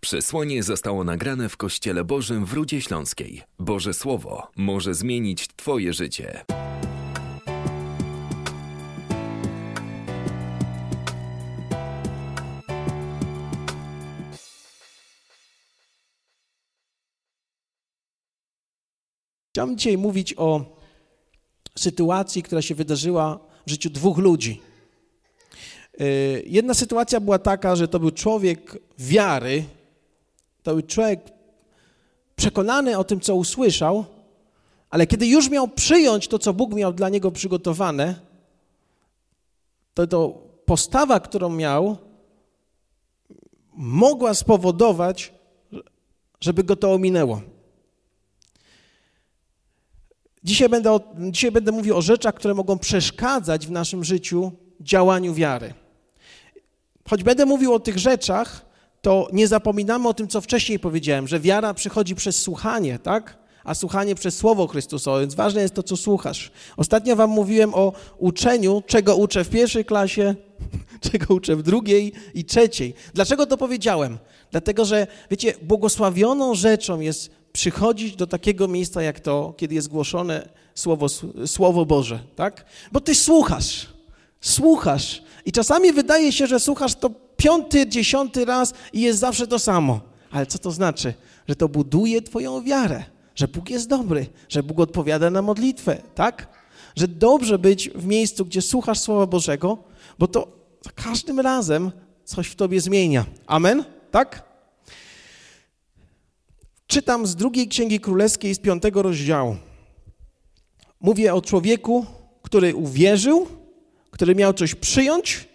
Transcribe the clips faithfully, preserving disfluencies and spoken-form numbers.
Przesłanie zostało nagrane w Kościele Bożym w Rudzie Śląskiej. Boże Słowo może zmienić Twoje życie. Chciałbym dzisiaj mówić o sytuacji, która się wydarzyła w życiu dwóch ludzi. Jedna sytuacja była taka, że to był człowiek wiary, to był człowiek przekonany o tym, co usłyszał, ale kiedy już miał przyjąć to, co Bóg miał dla niego przygotowane, to, to postawa, którą miał, mogła spowodować, żeby go to ominęło. Dzisiaj będę, dzisiaj będę mówił o rzeczach, które mogą przeszkadzać w naszym życiu działaniu wiary. Choć będę mówił o tych rzeczach, to nie zapominamy o tym, co wcześniej powiedziałem, że wiara przychodzi przez słuchanie, tak? A słuchanie przez Słowo Chrystusowe, więc ważne jest to, co słuchasz. Ostatnio wam mówiłem o uczeniu, czego uczę w pierwszej klasie, czego uczę w drugiej i trzeciej. Dlaczego to powiedziałem? Dlatego, że wiecie, błogosławioną rzeczą jest przychodzić do takiego miejsca jak to, kiedy jest głoszone Słowo, Słowo Boże, tak? Bo ty słuchasz, słuchasz i czasami wydaje się, że słuchasz to piąty, dziesiąty raz i jest zawsze to samo. Ale co to znaczy? Że to buduje twoją wiarę, że Bóg jest dobry, że Bóg odpowiada na modlitwę, tak? Że dobrze być w miejscu, gdzie słuchasz Słowa Bożego, bo to za każdym razem coś w tobie zmienia. Amen? Tak? Czytam z drugiej Księgi Królewskiej z piątego rozdziału. Mówię o człowieku, który uwierzył, który miał coś przyjąć,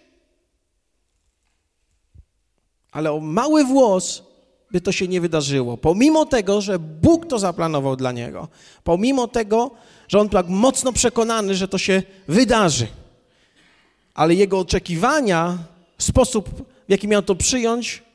ale o mały włos by to się nie wydarzyło. Pomimo tego, że Bóg to zaplanował dla niego. Pomimo tego, że on tak mocno przekonany, że to się wydarzy. Ale jego oczekiwania, sposób, w jaki miał to przyjąć,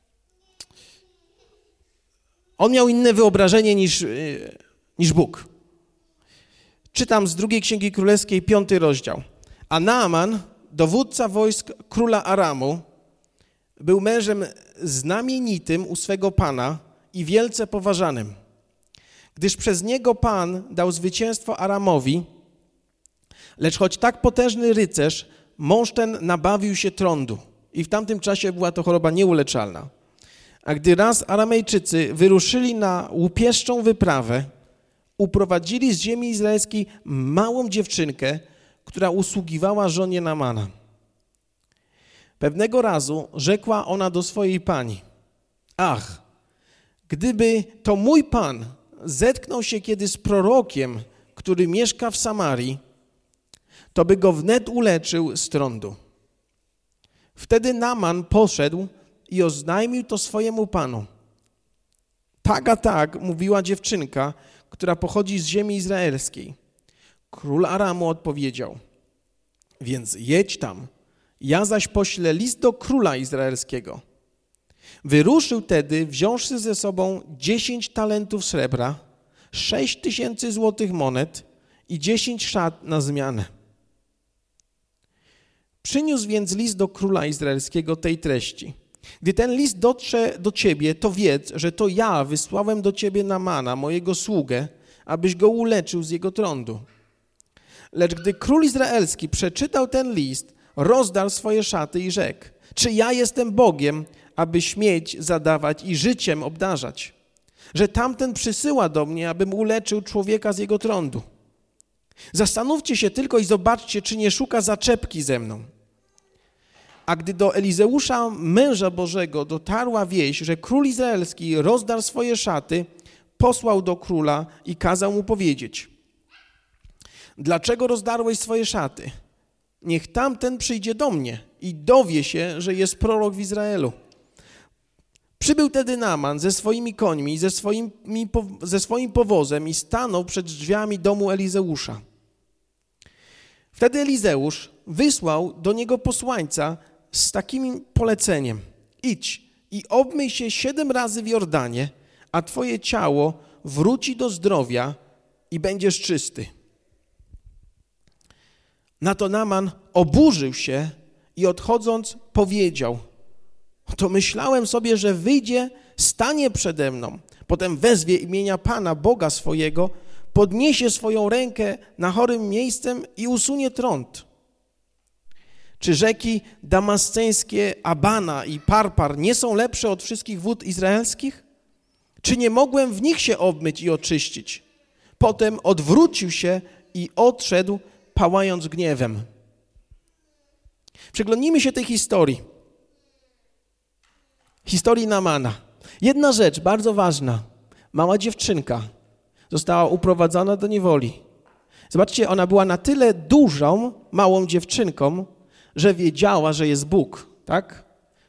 on miał inne wyobrażenie niż, niż Bóg. Czytam z drugiej Księgi Królewskiej, piąty rozdział. A Naaman, dowódca wojsk króla Aramu, był mężem znamienitym u swego Pana i wielce poważanym, gdyż przez niego Pan dał zwycięstwo Aramowi, lecz choć tak potężny rycerz, mąż ten nabawił się trądu i w tamtym czasie była to choroba nieuleczalna. A gdy raz Aramejczycy wyruszyli na łupieszczą wyprawę, uprowadzili z ziemi izraelskiej małą dziewczynkę, która usługiwała żonie Naamana. Pewnego razu rzekła ona do swojej pani: ach, gdyby to mój pan zetknął się kiedy z prorokiem, który mieszka w Samarii, to by go wnet uleczył z trądu. Wtedy Naaman poszedł i oznajmił to swojemu panu. Tak a tak mówiła dziewczynka, która pochodzi z ziemi izraelskiej. Król Aramu odpowiedział: więc jedź tam, ja zaś poślę list do króla izraelskiego. Wyruszył tedy, wziąwszy ze sobą dziesięć talentów srebra, sześć tysięcy złotych monet i dziesięć szat na zmianę. Przyniósł więc list do króla izraelskiego tej treści: gdy ten list dotrze do ciebie, to wiedz, że to ja wysłałem do ciebie Naamana, mojego sługę, abyś go uleczył z jego trądu. Lecz gdy król izraelski przeczytał ten list, rozdarł swoje szaty i rzekł: czy ja jestem Bogiem, aby śmieć zadawać i życiem obdarzać? Że tamten przysyła do mnie, abym uleczył człowieka z jego trądu. Zastanówcie się tylko i zobaczcie, czy nie szuka zaczepki ze mną. A gdy do Elizeusza, męża Bożego, dotarła wieść, że król izraelski rozdarł swoje szaty, posłał do króla i kazał mu powiedzieć: dlaczego rozdarłeś swoje szaty? Niech tamten przyjdzie do mnie i dowie się, że jest prorok w Izraelu. Przybył tedy Naaman ze swoimi końmi, ze, swoimi, ze swoim powozem i stanął przed drzwiami domu Elizeusza. Wtedy Elizeusz wysłał do niego posłańca z takim poleceniem: idź i obmyj się siedem razy w Jordanie, a twoje ciało wróci do zdrowia i będziesz czysty. Na to Naaman oburzył się i odchodząc powiedział: to myślałem sobie, że wyjdzie stanie przede mną, potem wezwie imienia Pana, Boga swojego, podniesie swoją rękę na chorym miejscem i usunie trąd. Czy rzeki damasceńskie Abana i Parpar nie są lepsze od wszystkich wód izraelskich? Czy nie mogłem w nich się obmyć i oczyścić? Potem odwrócił się i odszedł, pałając gniewem. Przyglądnijmy się tej historii. Historii Naamana. Jedna rzecz bardzo ważna. Mała dziewczynka została uprowadzona do niewoli. Zobaczcie, ona była na tyle dużą, małą dziewczynką, że wiedziała, że jest Bóg, tak?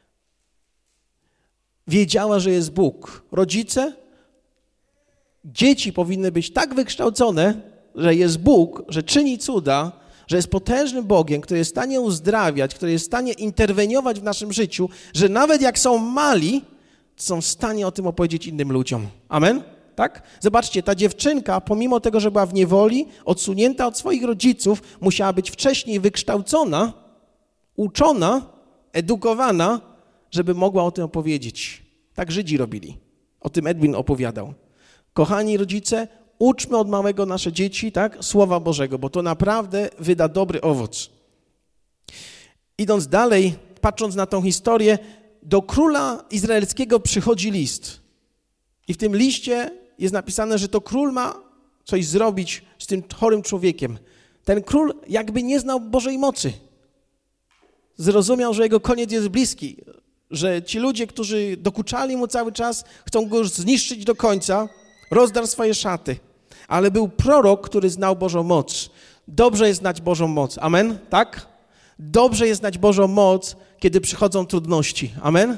Wiedziała, że jest Bóg. Rodzice, dzieci powinny być tak wykształcone, że jest Bóg, że czyni cuda, że jest potężnym Bogiem, który jest w stanie uzdrawiać, który jest w stanie interweniować w naszym życiu, że nawet jak są mali, są w stanie o tym opowiedzieć innym ludziom. Amen? Tak? Zobaczcie, ta dziewczynka, pomimo tego, że była w niewoli, odsunięta od swoich rodziców, musiała być wcześniej wykształcona, uczona, edukowana, żeby mogła o tym opowiedzieć. Tak Żydzi robili. O tym Edwin opowiadał. Kochani rodzice, uczmy od małego nasze dzieci, tak, Słowa Bożego, bo to naprawdę wyda dobry owoc. Idąc dalej, patrząc na tą historię, do króla izraelskiego przychodzi list. I w tym liście jest napisane, że to król ma coś zrobić z tym chorym człowiekiem. Ten król jakby nie znał Bożej mocy. Zrozumiał, że jego koniec jest bliski, że ci ludzie, którzy dokuczali mu cały czas, chcą go już zniszczyć do końca, rozdarł swoje szaty. Ale był prorok, który znał Bożą moc. Dobrze jest znać Bożą moc. Amen? Tak? Dobrze jest znać Bożą moc, kiedy przychodzą trudności. Amen?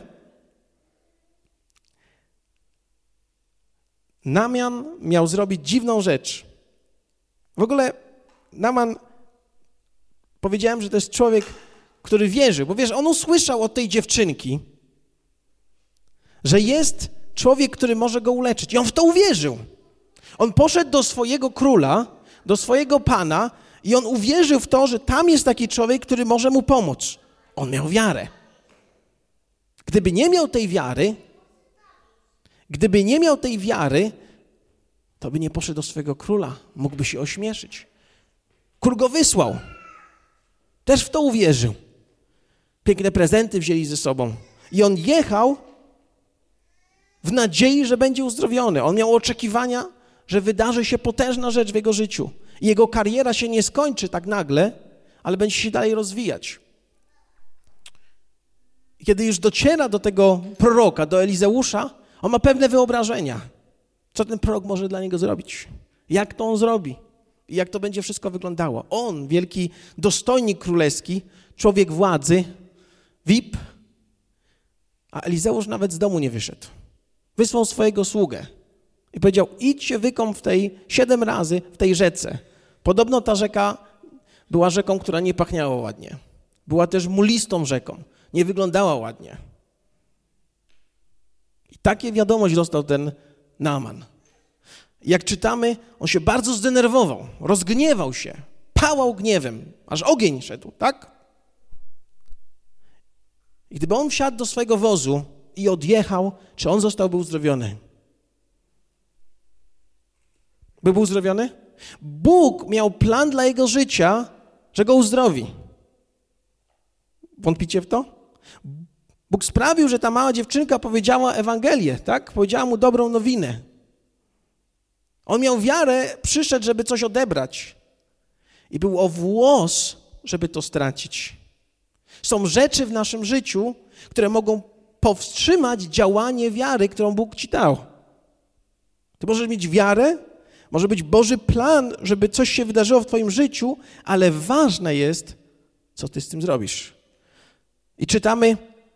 Naaman miał zrobić dziwną rzecz. W ogóle Naaman, powiedziałem, że to jest człowiek, który wierzy, bo wiesz, on usłyszał od tej dziewczynki, że jest człowiek, który może go uleczyć. I on w to uwierzył. On poszedł do swojego króla, do swojego pana i on uwierzył w to, że tam jest taki człowiek, który może mu pomóc. On miał wiarę. Gdyby nie miał tej wiary, gdyby nie miał tej wiary, to by nie poszedł do swojego króla. Mógłby się ośmieszyć. Król go wysłał. Też w to uwierzył. Piękne prezenty wzięli ze sobą. I on jechał w nadziei, że będzie uzdrowiony. On miał oczekiwania, że wydarzy się potężna rzecz w jego życiu. I jego kariera się nie skończy tak nagle, ale będzie się dalej rozwijać. Kiedy już dociera do tego proroka, do Elizeusza, on ma pewne wyobrażenia. Co ten prorok może dla niego zrobić? Jak to on zrobi? I jak to będzie wszystko wyglądało? On, wielki dostojnik królewski, człowiek władzy, V I P, a Elizeusz nawet z domu nie wyszedł. Wysłał swojego sługę i powiedział, idź się wykąp w tej siedem razy w tej rzece. Podobno ta rzeka była rzeką, która nie pachniała ładnie. Była też mulistą rzeką. Nie wyglądała ładnie. I takie wiadomość dostał ten Naaman. Jak czytamy, on się bardzo zdenerwował, rozgniewał się, pałał gniewem, aż ogień szedł, tak? I gdyby on wsiadł do swojego wozu i odjechał, czy on zostałby uzdrowiony? By był uzdrowiony? Bóg miał plan dla jego życia, że go uzdrowi. Wątpicie w to? Bóg sprawił, że ta mała dziewczynka powiedziała Ewangelię, tak? Powiedziała mu dobrą nowinę. On miał wiarę, przyszedł, żeby coś odebrać. I był o włos, żeby to stracić. Są rzeczy w naszym życiu, które mogą powstrzymać działanie wiary, którą Bóg ci dał. Ty możesz mieć wiarę, może być Boży plan, żeby coś się wydarzyło w twoim życiu, ale ważne jest, co ty z tym zrobisz. I czytamy,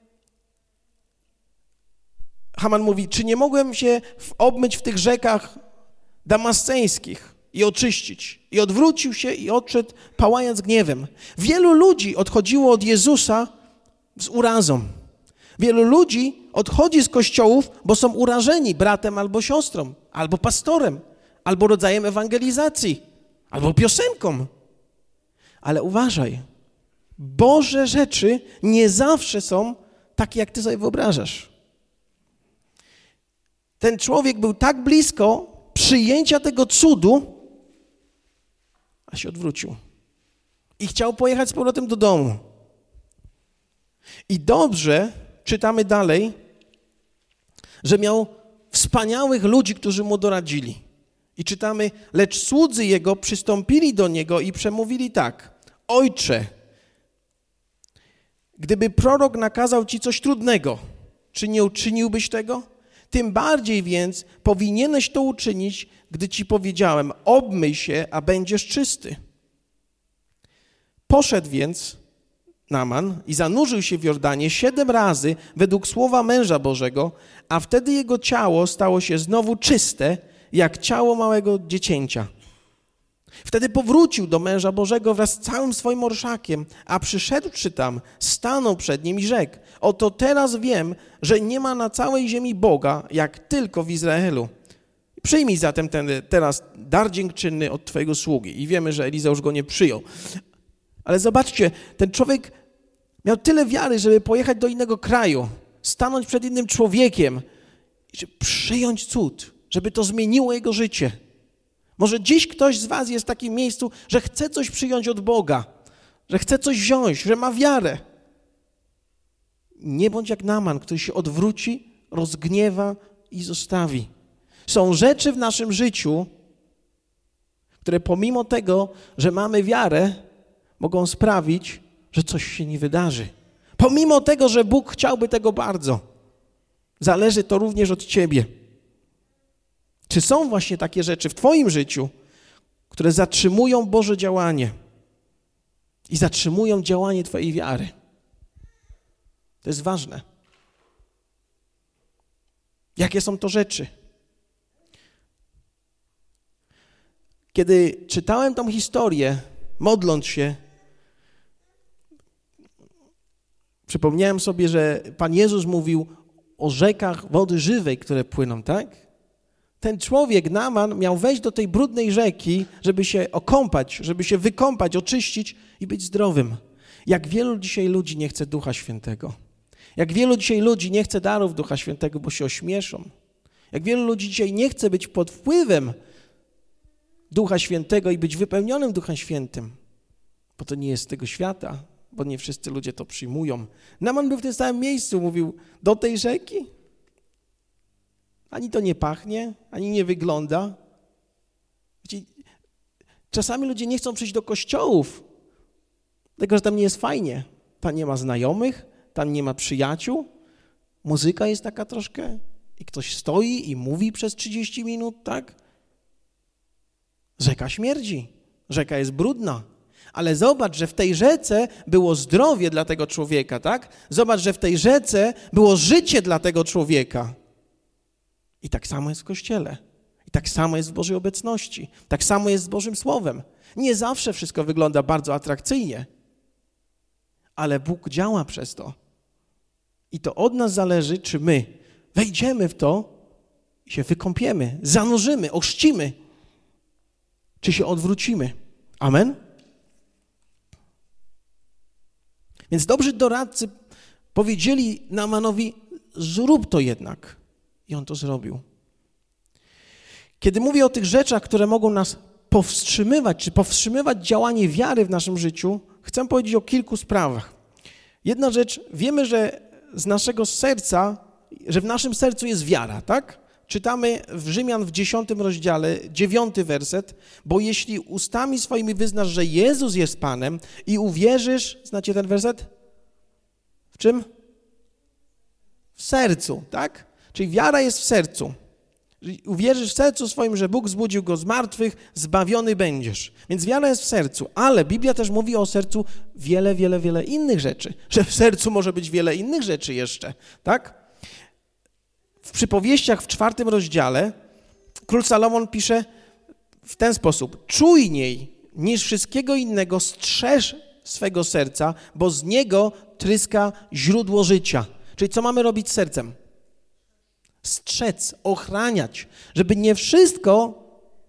Haman mówi, czy nie mogłem się obmyć w tych rzekach damasceńskich i oczyścić? I odwrócił się i odszedł, pałając gniewem. Wielu ludzi odchodziło od Jezusa z urazą. Wielu ludzi odchodzi z kościołów, bo są urażeni bratem albo siostrą, albo pastorem, albo rodzajem ewangelizacji, albo piosenką. Ale uważaj, Boże rzeczy nie zawsze są takie, jak ty sobie wyobrażasz. ten człowiek był tak blisko przyjęcia tego cudu, a się odwrócił. I chciał pojechać z powrotem do domu. I dobrze, czytamy dalej, że miał wspaniałych ludzi, którzy mu doradzili. I czytamy, lecz słudzy jego przystąpili do niego i przemówili tak. Ojcze, gdyby prorok nakazał ci coś trudnego, czy nie uczyniłbyś tego? Tym bardziej więc powinieneś to uczynić, gdy ci powiedziałem, obmyj się, a będziesz czysty. Poszedł więc Naaman i zanurzył się w Jordanie siedem razy według słowa męża Bożego, a wtedy jego ciało stało się znowu czyste, jak ciało małego dziecięcia. Wtedy powrócił do męża Bożego wraz z całym swoim orszakiem, a przyszedłszy tam, stanął przed nim i rzekł, oto teraz wiem, że nie ma na całej ziemi Boga, jak tylko w Izraelu. Przyjmij zatem ten teraz dar dziękczynny od twojego sługi. I wiemy, że Eliza już go nie przyjął. Ale zobaczcie, ten człowiek miał tyle wiary, żeby pojechać do innego kraju, stanąć przed innym człowiekiem i żeby przyjąć cud, żeby to zmieniło jego życie. Może dziś ktoś z was jest w takim miejscu, że chce coś przyjąć od Boga, że chce coś wziąć, że ma wiarę. Nie bądź jak Naaman, który się odwróci, rozgniewa i zostawi. Są rzeczy w naszym życiu, które pomimo tego, że mamy wiarę, mogą sprawić, że coś się nie wydarzy. Pomimo tego, że Bóg chciałby tego bardzo. Zależy to również od ciebie. Czy są właśnie takie rzeczy w twoim życiu, które zatrzymują Boże działanie i zatrzymują działanie twojej wiary? To jest ważne. Jakie są to rzeczy? Kiedy czytałem tą historię, modląc się, przypomniałem sobie, że Pan Jezus mówił o rzekach wody żywej, które płyną, tak? Ten człowiek, Naaman, miał wejść do tej brudnej rzeki, żeby się okąpać, żeby się wykąpać, oczyścić i być zdrowym. Jak wielu dzisiaj ludzi nie chce Ducha Świętego. Jak wielu dzisiaj ludzi nie chce darów Ducha Świętego, bo się ośmieszą. Jak wielu ludzi dzisiaj nie chce być pod wpływem Ducha Świętego i być wypełnionym Duchem Świętym, bo to nie jest z tego świata, bo nie wszyscy ludzie to przyjmują. Naaman był w tym samym miejscu, mówił, do tej rzeki? Ani to nie pachnie, ani nie wygląda. Wiecie, czasami ludzie nie chcą przyjść do kościołów, dlatego że tam nie jest fajnie. Tam nie ma znajomych, tam nie ma przyjaciół. Muzyka jest taka troszkę i ktoś stoi i mówi przez trzydzieści minut, tak? Rzeka śmierdzi, rzeka jest brudna. Ale zobacz, że w tej rzece było zdrowie dla tego człowieka, tak? Zobacz, że w tej rzece było życie dla tego człowieka. I tak samo jest w Kościele. I tak samo jest w Bożej obecności. Tak samo jest z Bożym Słowem. Nie zawsze wszystko wygląda bardzo atrakcyjnie, ale Bóg działa przez to. I to od nas zależy, czy my wejdziemy w to i się wykąpiemy, zanurzymy, ochrzcimy, czy się odwrócimy. Amen? Więc dobrzy doradcy powiedzieli Naamanowi, zrób to jednak. I on to zrobił. Kiedy mówię o tych rzeczach, które mogą nas powstrzymywać, czy powstrzymywać działanie wiary w naszym życiu, chcę powiedzieć o kilku sprawach. Jedna rzecz, wiemy, że z naszego serca, że w naszym sercu jest wiara, tak? Czytamy w Rzymian w dziesiątym rozdziale, dziewiąty werset, bo jeśli ustami swoimi wyznasz, że Jezus jest Panem i uwierzysz, znacie ten werset? W czym? W sercu, tak? Czyli wiara jest w sercu. Uwierzysz w sercu swoim, że Bóg zbudził go z martwych, zbawiony będziesz. Więc wiara jest w sercu, ale Biblia też mówi o sercu wiele, wiele, wiele innych rzeczy. Że w sercu może być wiele innych rzeczy jeszcze, tak? W Przypowieściach w czwartym rozdziale król Salomon pisze w ten sposób. Czujniej niż wszystkiego innego strzeż swego serca, bo z niego tryska źródło życia. Czyli co mamy robić z sercem? Strzec, ochraniać, żeby nie wszystko,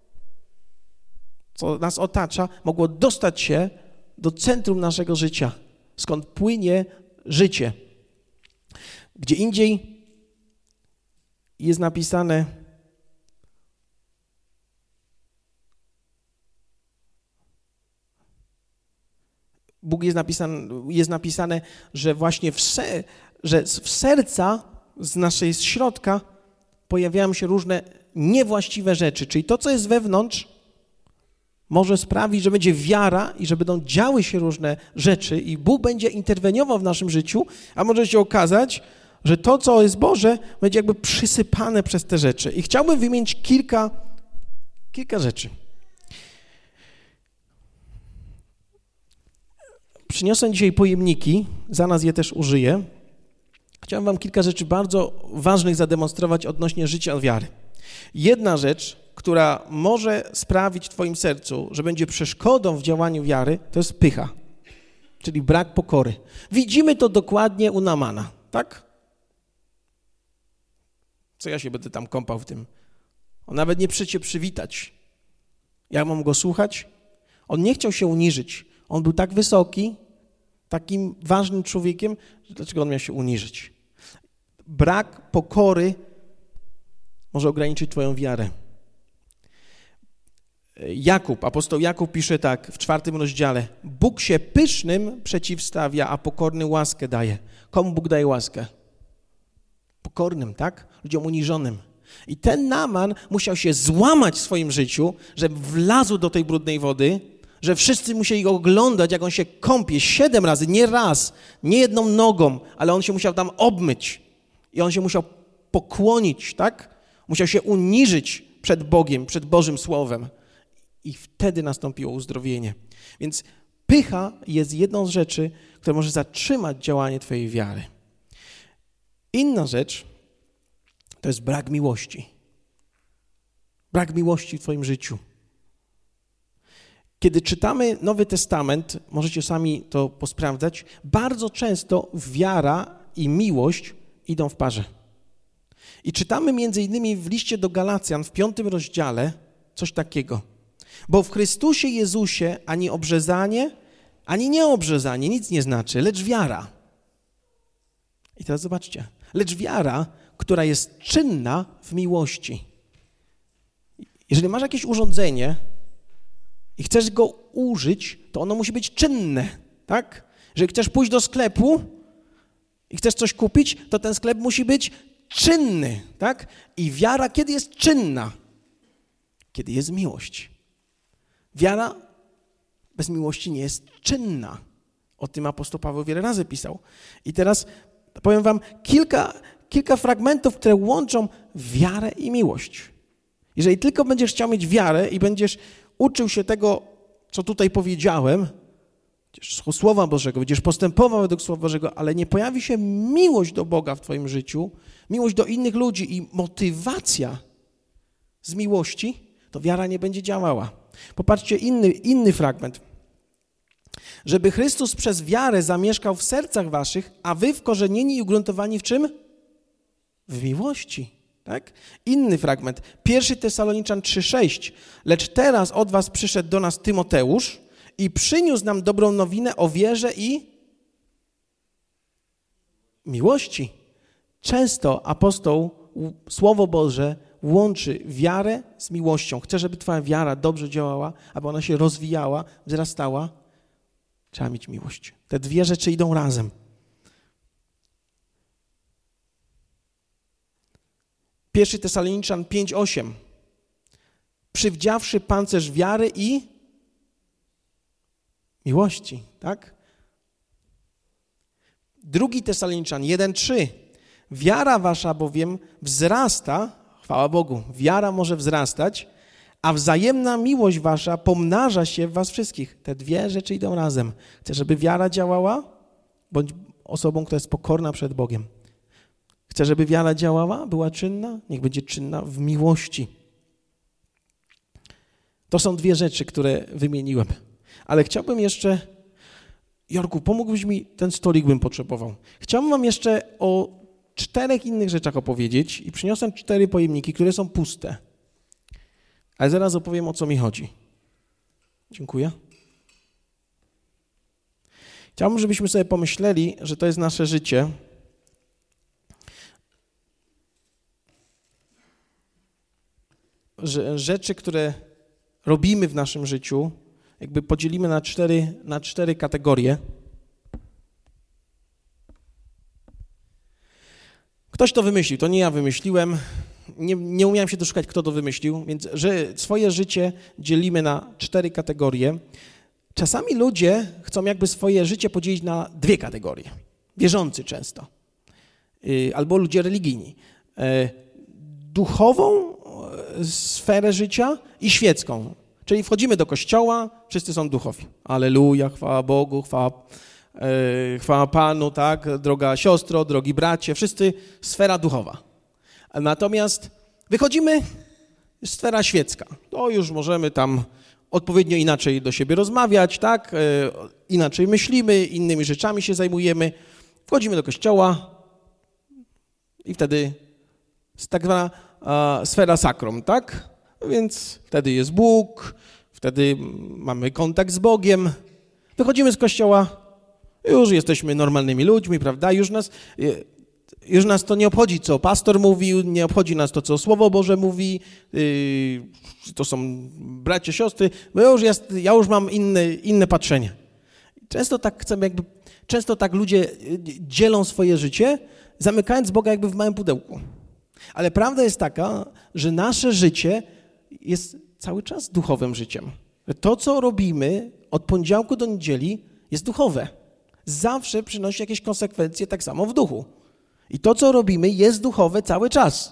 co nas otacza, mogło dostać się do centrum naszego życia, skąd płynie życie. Gdzie indziej jest napisane, Bóg jest napisane, jest napisane, że właśnie w, se, że w serca z naszej środka pojawiają się różne niewłaściwe rzeczy, czyli to, co jest wewnątrz, może sprawić, że będzie wiara i że będą działy się różne rzeczy i Bóg będzie interweniował w naszym życiu, a może się okazać, że to, co jest Boże, będzie jakby przysypane przez te rzeczy. I chciałbym wymienić kilka, kilka rzeczy. Przyniosłem dzisiaj pojemniki, zaraz je też użyję. Chciałem wam kilka rzeczy bardzo ważnych zademonstrować odnośnie życia wiary. Jedna rzecz, która może sprawić w twoim sercu, że będzie przeszkodą w działaniu wiary, to jest pycha, czyli brak pokory. Widzimy to dokładnie u Naamana, tak? Co ja się będę tam kąpał w tym? On nawet nie przyszedł się przywitać. Ja mam go słuchać? On nie chciał się uniżyć. On był tak wysoki, takim ważnym człowiekiem, że dlaczego on miał się uniżyć? Brak pokory może ograniczyć twoją wiarę. Jakub, apostoł Jakub pisze tak w czwartym rozdziale. Bóg się pysznym przeciwstawia, a pokornym łaskę daje. Komu Bóg daje łaskę? Pokornym, tak? Ludziom uniżonym. I ten Naaman musiał się złamać w swoim życiu, że wlazł do tej brudnej wody, że wszyscy musieli go oglądać, jak on się kąpie siedem razy, nie raz, nie jedną nogą, ale on się musiał tam obmyć i on się musiał pokłonić, tak? Musiał się uniżyć przed Bogiem, przed Bożym Słowem i wtedy nastąpiło uzdrowienie. Więc pycha jest jedną z rzeczy, która może zatrzymać działanie twojej wiary. Inna rzecz to jest brak miłości. Brak miłości w twoim życiu. Kiedy czytamy Nowy Testament, możecie sami to posprawdzać, bardzo często wiara i miłość idą w parze. I czytamy między innymi w liście do Galacjan w piątym rozdziale coś takiego. Bo w Chrystusie Jezusie ani obrzezanie, ani nieobrzezanie nic nie znaczy, lecz wiara. I teraz zobaczcie, lecz wiara, która jest czynna w miłości. Jeżeli masz jakieś urządzenie i chcesz go użyć, to ono musi być czynne, tak? Jeżeli chcesz pójść do sklepu i chcesz coś kupić, to ten sklep musi być czynny, tak? I wiara kiedy jest czynna? Kiedy jest miłość. Wiara bez miłości nie jest czynna. O tym apostoł Paweł wiele razy pisał. I teraz powiem wam kilka, kilka fragmentów, które łączą wiarę i miłość. Jeżeli tylko będziesz chciał mieć wiarę i będziesz uczył się tego, co tutaj powiedziałem, Słowa Bożego, będziesz postępował według Słowa Bożego, ale nie pojawi się miłość do Boga w twoim życiu, miłość do innych ludzi i motywacja z miłości, to wiara nie będzie działała. Popatrzcie, inny, inny fragment. Żeby Chrystus przez wiarę zamieszkał w sercach waszych, a wy wkorzenieni i ugruntowani w czym? W miłości. Tak? Inny fragment. Pierwszy Tesaloniczan trzy sześć. Lecz teraz od was przyszedł do nas Tymoteusz i przyniósł nam dobrą nowinę o wierze i miłości. Często apostoł Słowo Boże łączy wiarę z miłością. Chce, żeby twoja wiara dobrze działała, aby ona się rozwijała, wzrastała. Trzeba mieć miłość. Te dwie rzeczy idą razem. Pierwszy Tesaloniczan pięć osiem. Przywdziawszy pancerz wiary i miłości, tak? Drugi Tesaloniczan jeden trzy. Wiara wasza bowiem wzrasta, chwała Bogu, wiara może wzrastać, a wzajemna miłość wasza pomnaża się w was wszystkich. Te dwie rzeczy idą razem. Chcesz, żeby wiara działała? Bądź osobą, która jest pokorna przed Bogiem. Chcesz, żeby wiara działała, była czynna? Niech będzie czynna w miłości. To są dwie rzeczy, które wymieniłem. Ale chciałbym jeszcze... Jorku, pomógłbyś mi, ten stolik bym potrzebował. Chciałbym wam jeszcze o czterech innych rzeczach opowiedzieć i przyniosłem cztery pojemniki, które są puste. Ale zaraz opowiem, o co mi chodzi. Dziękuję. Chciałbym, żebyśmy sobie pomyśleli, że to jest nasze życie. że rzeczy, które robimy w naszym życiu, jakby podzielimy na cztery, na cztery kategorie. Ktoś to wymyślił, to nie ja wymyśliłem, nie, nie umiałem się doszukać, kto to wymyślił, więc że swoje życie dzielimy na cztery kategorie. Czasami ludzie chcą jakby swoje życie podzielić na dwie kategorie. Wierzący często, albo ludzie religijni. Duchową sferę życia i świecką. Czyli wchodzimy do kościoła, wszyscy są duchowi. Alleluja, chwała Bogu, chwała, e, chwała Panu, tak, droga siostro, drogi bracie, wszyscy sfera duchowa. Natomiast wychodzimy, sfera świecka. To już możemy tam odpowiednio inaczej do siebie rozmawiać, tak, e, inaczej myślimy, innymi rzeczami się zajmujemy. Wchodzimy do kościoła i wtedy tak zwana a, sfera sakrum, tak? Więc wtedy jest Bóg, wtedy mamy kontakt z Bogiem. Wychodzimy z kościoła, już jesteśmy normalnymi ludźmi, prawda? Już nas, już nas to nie obchodzi, co pastor mówił, nie obchodzi nas to, co Słowo Boże mówi, to są bracia, siostry, bo już jest, ja już mam inne, inne patrzenie. Często tak chcemy jakby, często tak ludzie dzielą swoje życie, zamykając Boga jakby w małym pudełku. Ale prawda jest taka, że nasze życie jest cały czas duchowym życiem. To, co robimy od poniedziałku do niedzieli, jest duchowe. Zawsze przynosi jakieś konsekwencje tak samo w duchu. I to, co robimy, jest duchowe cały czas.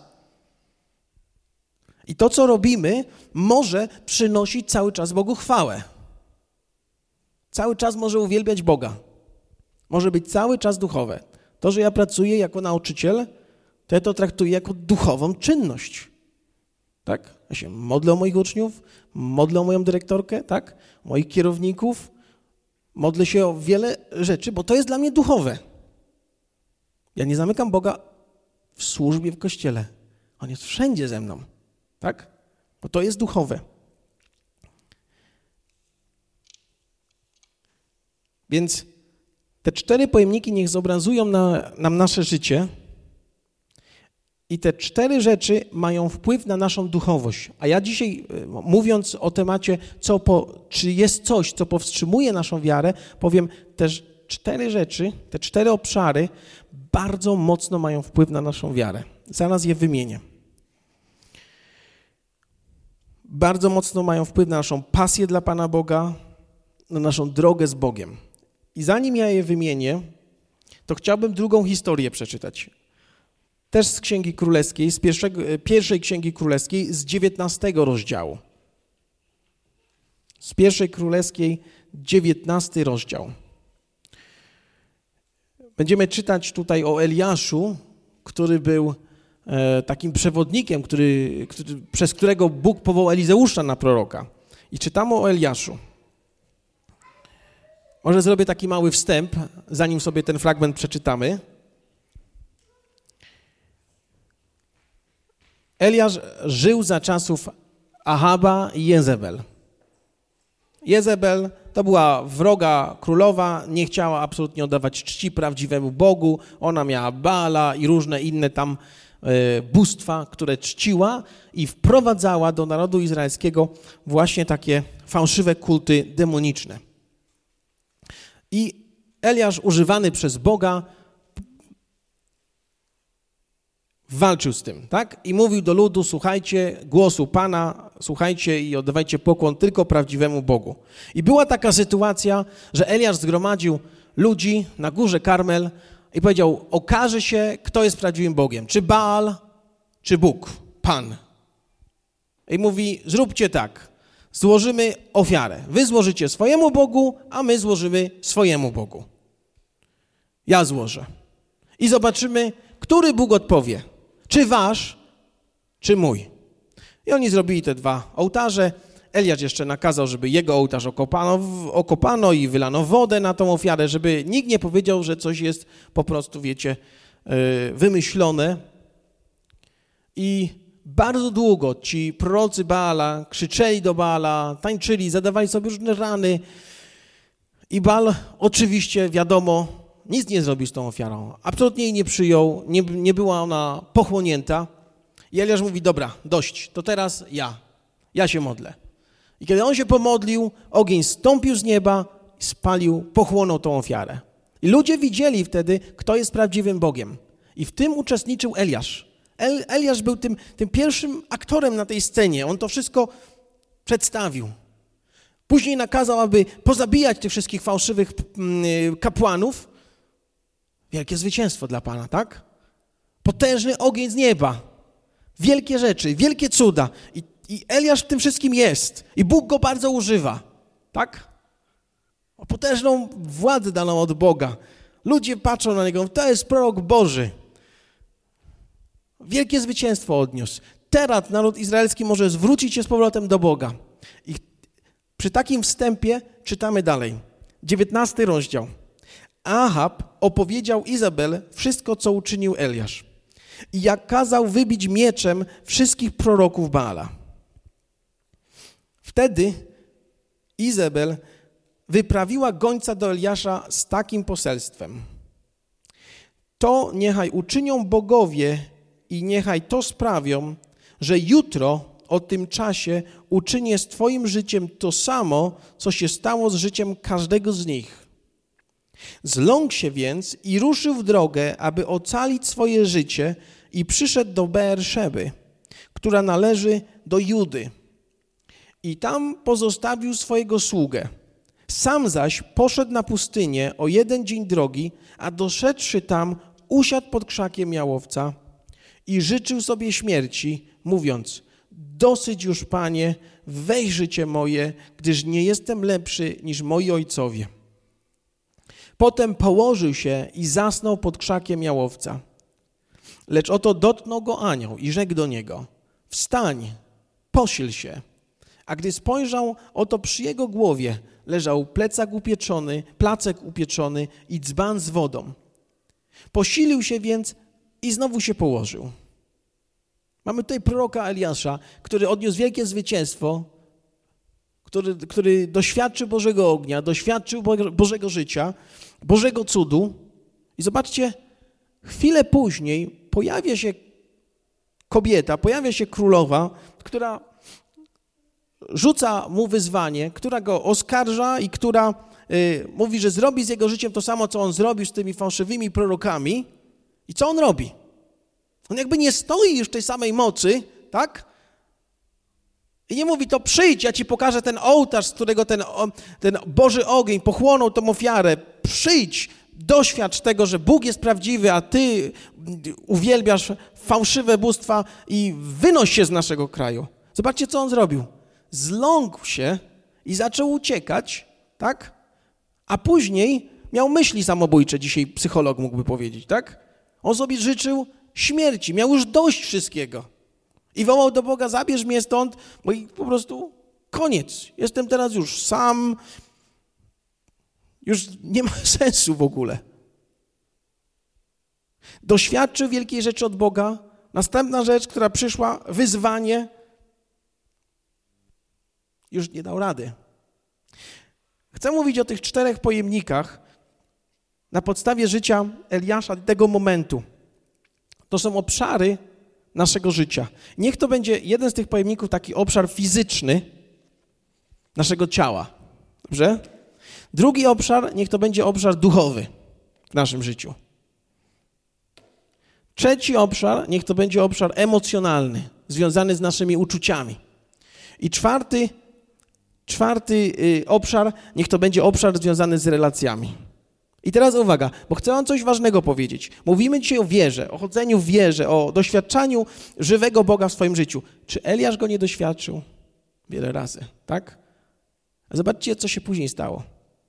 I to, co robimy, może przynosić cały czas Bogu chwałę. Cały czas może uwielbiać Boga. Może być cały czas duchowe. To, że ja pracuję jako nauczyciel, to ja to traktuję jako duchową czynność. Tak? Ja się modlę o moich uczniów, modlę o moją dyrektorkę, tak? Moich kierowników, modlę się o wiele rzeczy, bo to jest dla mnie duchowe. Ja nie zamykam Boga w służbie w kościele. On jest wszędzie ze mną, tak? Bo to jest duchowe. Więc te cztery pojemniki niech zobrazują na, nam nasze życie. I te cztery rzeczy mają wpływ na naszą duchowość. A ja dzisiaj, mówiąc o temacie, co po, czy jest coś, co powstrzymuje naszą wiarę, powiem też cztery rzeczy, te cztery obszary bardzo mocno mają wpływ na naszą wiarę. Zaraz je wymienię. Bardzo mocno mają wpływ na naszą pasję dla Pana Boga, na naszą drogę z Bogiem. I zanim ja je wymienię, to chciałbym drugą historię przeczytać. Też z Księgi Królewskiej, z pierwszego, pierwszej Księgi Królewskiej, z dziewiętnastego rozdziału. Z pierwszej Królewskiej, dziewiętnasty rozdział. Będziemy czytać tutaj o Eliaszu, który był e, takim przewodnikiem, który, który, przez którego Bóg powołał Elizeusza na proroka. I czytamy o Eliaszu. Może zrobię taki mały wstęp, zanim sobie ten fragment przeczytamy. Eliasz żył za czasów Ahaba i Jezebel. Jezebel to była wroga królowa, nie chciała absolutnie oddawać czci prawdziwemu Bogu. Ona miała Baala i różne inne tam e, bóstwa, które czciła i wprowadzała do narodu izraelskiego właśnie takie fałszywe kulty demoniczne. I Eliasz, używany przez Boga, walczył z tym, tak? I mówił do ludu, słuchajcie głosu Pana, słuchajcie i oddawajcie pokłon tylko prawdziwemu Bogu. I była taka sytuacja, że Eliasz zgromadził ludzi na górze Karmel i powiedział, okaże się, kto jest prawdziwym Bogiem, czy Baal, czy Bóg, Pan. I mówi, zróbcie tak, złożymy ofiarę. Wy złożycie swojemu Bogu, a my złożymy swojemu Bogu. Ja złożę. I zobaczymy, który Bóg odpowie. Czy wasz, czy mój. I oni zrobili te dwa ołtarze. Eliasz jeszcze nakazał, żeby jego ołtarz okopano, okopano i wylano wodę na tą ofiarę, żeby nikt nie powiedział, że coś jest po prostu, wiecie, wymyślone. I bardzo długo ci prorocy Baala krzyczeli do Baala, tańczyli, zadawali sobie różne rany. I Baal oczywiście, wiadomo, nic nie zrobił z tą ofiarą. Absolutnie jej nie przyjął, nie, nie była ona pochłonięta. I Eliasz mówi, dobra, dość, to teraz ja, ja się modlę. I kiedy on się pomodlił, ogień zstąpił z nieba, spalił, pochłonął tą ofiarę. I ludzie widzieli wtedy, kto jest prawdziwym Bogiem. I w tym uczestniczył Eliasz. El, Eliasz był tym, tym pierwszym aktorem na tej scenie. On to wszystko przedstawił. Później nakazał, aby pozabijać tych wszystkich fałszywych kapłanów. Wielkie zwycięstwo dla Pana, tak? Potężny ogień z nieba. Wielkie rzeczy, wielkie cuda. I, i Eliasz w tym wszystkim jest. I Bóg go bardzo używa, tak? O potężną władzę daną od Boga. Ludzie patrzą na niego, to jest prorok Boży. Wielkie zwycięstwo odniósł. Teraz naród izraelski może zwrócić się z powrotem do Boga. I przy takim wstępie czytamy dalej. dziewiętnasty rozdział. Ahab opowiedział Izabel wszystko, co uczynił Eliasz. I jak kazał wybić mieczem wszystkich proroków Baala. Wtedy Izabel wyprawiła gońca do Eliasza z takim poselstwem. To niechaj uczynią bogowie i niechaj to sprawią, że jutro o tym czasie uczynię z twoim życiem to samo, co się stało z życiem każdego z nich. Zląkł się więc i ruszył w drogę, aby ocalić swoje życie i przyszedł do Beerszeby, która należy do Judy. I tam pozostawił swojego sługę. Sam zaś poszedł na pustynię o jeden dzień drogi, a doszedłszy tam, usiadł pod krzakiem jałowca i życzył sobie śmierci, mówiąc: dosyć już, Panie, weź życie moje, gdyż nie jestem lepszy niż moi ojcowie. Potem położył się i zasnął pod krzakiem jałowca. Lecz oto dotknął go anioł i rzekł do niego: wstań, posil się. A gdy spojrzał, oto przy jego głowie leżał plecak upieczony, placek upieczony i dzban z wodą. Posilił się więc i znowu się położył. Mamy tutaj proroka Eliasza, który odniósł wielkie zwycięstwo, który, który doświadczył Bożego ognia, doświadczył Bożego życia, Bożego cudu. I zobaczcie, chwilę później pojawia się kobieta, pojawia się królowa, która rzuca mu wyzwanie, która go oskarża i która y, mówi, że zrobi z jego życiem to samo, co on zrobił z tymi fałszywymi prorokami. I co on robi? On jakby nie stoi już w tej samej mocy, tak? I nie mówi, to przyjdź, ja ci pokażę ten ołtarz, z którego ten, ten Boży ogień pochłonął tą ofiarę. Przyjdź, doświadcz tego, że Bóg jest prawdziwy, a ty uwielbiasz fałszywe bóstwa i wynoś się z naszego kraju. Zobaczcie, co on zrobił. Zląkł się i zaczął uciekać, tak? A później miał myśli samobójcze, dzisiaj psycholog mógłby powiedzieć, tak? On sobie życzył śmierci, miał już dość wszystkiego. I wołał do Boga: zabierz mnie stąd, bo i po prostu koniec. Jestem teraz już sam. Już nie ma sensu w ogóle. Doświadczył wielkiej rzeczy od Boga. Następna rzecz, która przyszła, wyzwanie. Już nie dał rady. Chcę mówić o tych czterech pojemnikach na podstawie życia Eliasza tego momentu. To są obszary naszego życia. Niech to będzie jeden z tych pojemników taki obszar fizyczny naszego ciała. Dobrze? Drugi obszar, niech to będzie obszar duchowy w naszym życiu. Trzeci obszar, niech to będzie obszar emocjonalny, związany z naszymi uczuciami. I czwarty, czwarty y, obszar, niech to będzie obszar związany z relacjami. I teraz uwaga, bo chcę wam coś ważnego powiedzieć. Mówimy dzisiaj o wierze, o chodzeniu w wierze, o doświadczaniu żywego Boga w swoim życiu. Czy Eliasz go nie doświadczył? Wiele razy, tak? A zobaczcie, co się później stało.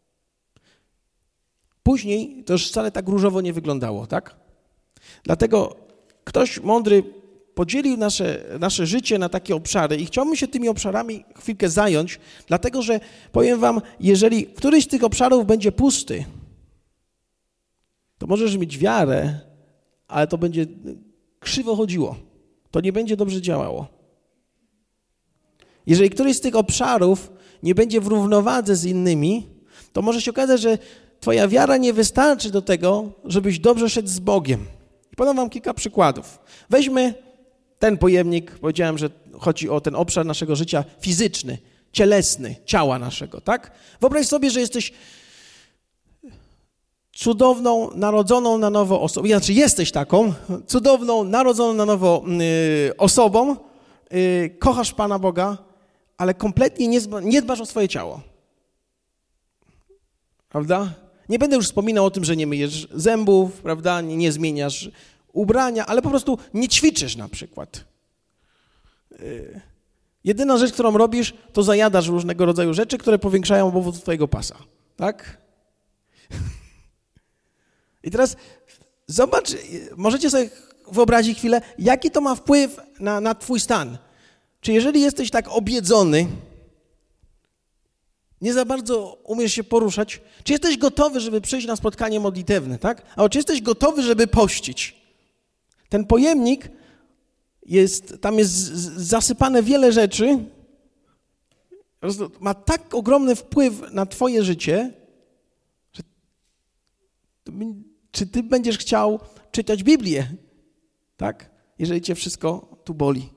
Później to już wcale tak różowo nie wyglądało, tak? Dlatego ktoś mądry podzielił nasze, nasze życie na takie obszary i chciałbym się tymi obszarami chwilkę zająć, dlatego że powiem wam, jeżeli któryś z tych obszarów będzie pusty, to możesz mieć wiarę, ale to będzie krzywo chodziło. To nie będzie dobrze działało. Jeżeli któryś z tych obszarów nie będzie w równowadze z innymi, to może się okazać, że twoja wiara nie wystarczy do tego, żebyś dobrze szedł z Bogiem. I podam wam kilka przykładów. Weźmy ten pojemnik, powiedziałem, że chodzi o ten obszar naszego życia fizyczny, cielesny, ciała naszego, tak? Wyobraź sobie, że jesteś cudowną, narodzoną na nowo osobą, znaczy jesteś taką cudowną, narodzoną na nowo y, osobą, y, kochasz Pana Boga, ale kompletnie nie, nie dbasz o swoje ciało. Prawda? Nie będę już wspominał o tym, że nie myjesz zębów, prawda? Nie, nie zmieniasz ubrania, ale po prostu nie ćwiczysz na przykład. Y, jedyna rzecz, którą robisz, to zajadasz różnego rodzaju rzeczy, które powiększają obwód twojego pasa. Tak? I teraz zobacz, możecie sobie wyobrazić chwilę, jaki to ma wpływ na, na twój stan. Czy jeżeli jesteś tak objedzony, nie za bardzo umiesz się poruszać, czy jesteś gotowy, żeby przyjść na spotkanie modlitewne, tak? Albo czy jesteś gotowy, żeby pościć? Ten pojemnik, jest, tam jest zasypane wiele rzeczy, ma tak ogromny wpływ na twoje życie, że czy ty będziesz chciał czytać Biblię, tak? Jeżeli cię wszystko tu boli.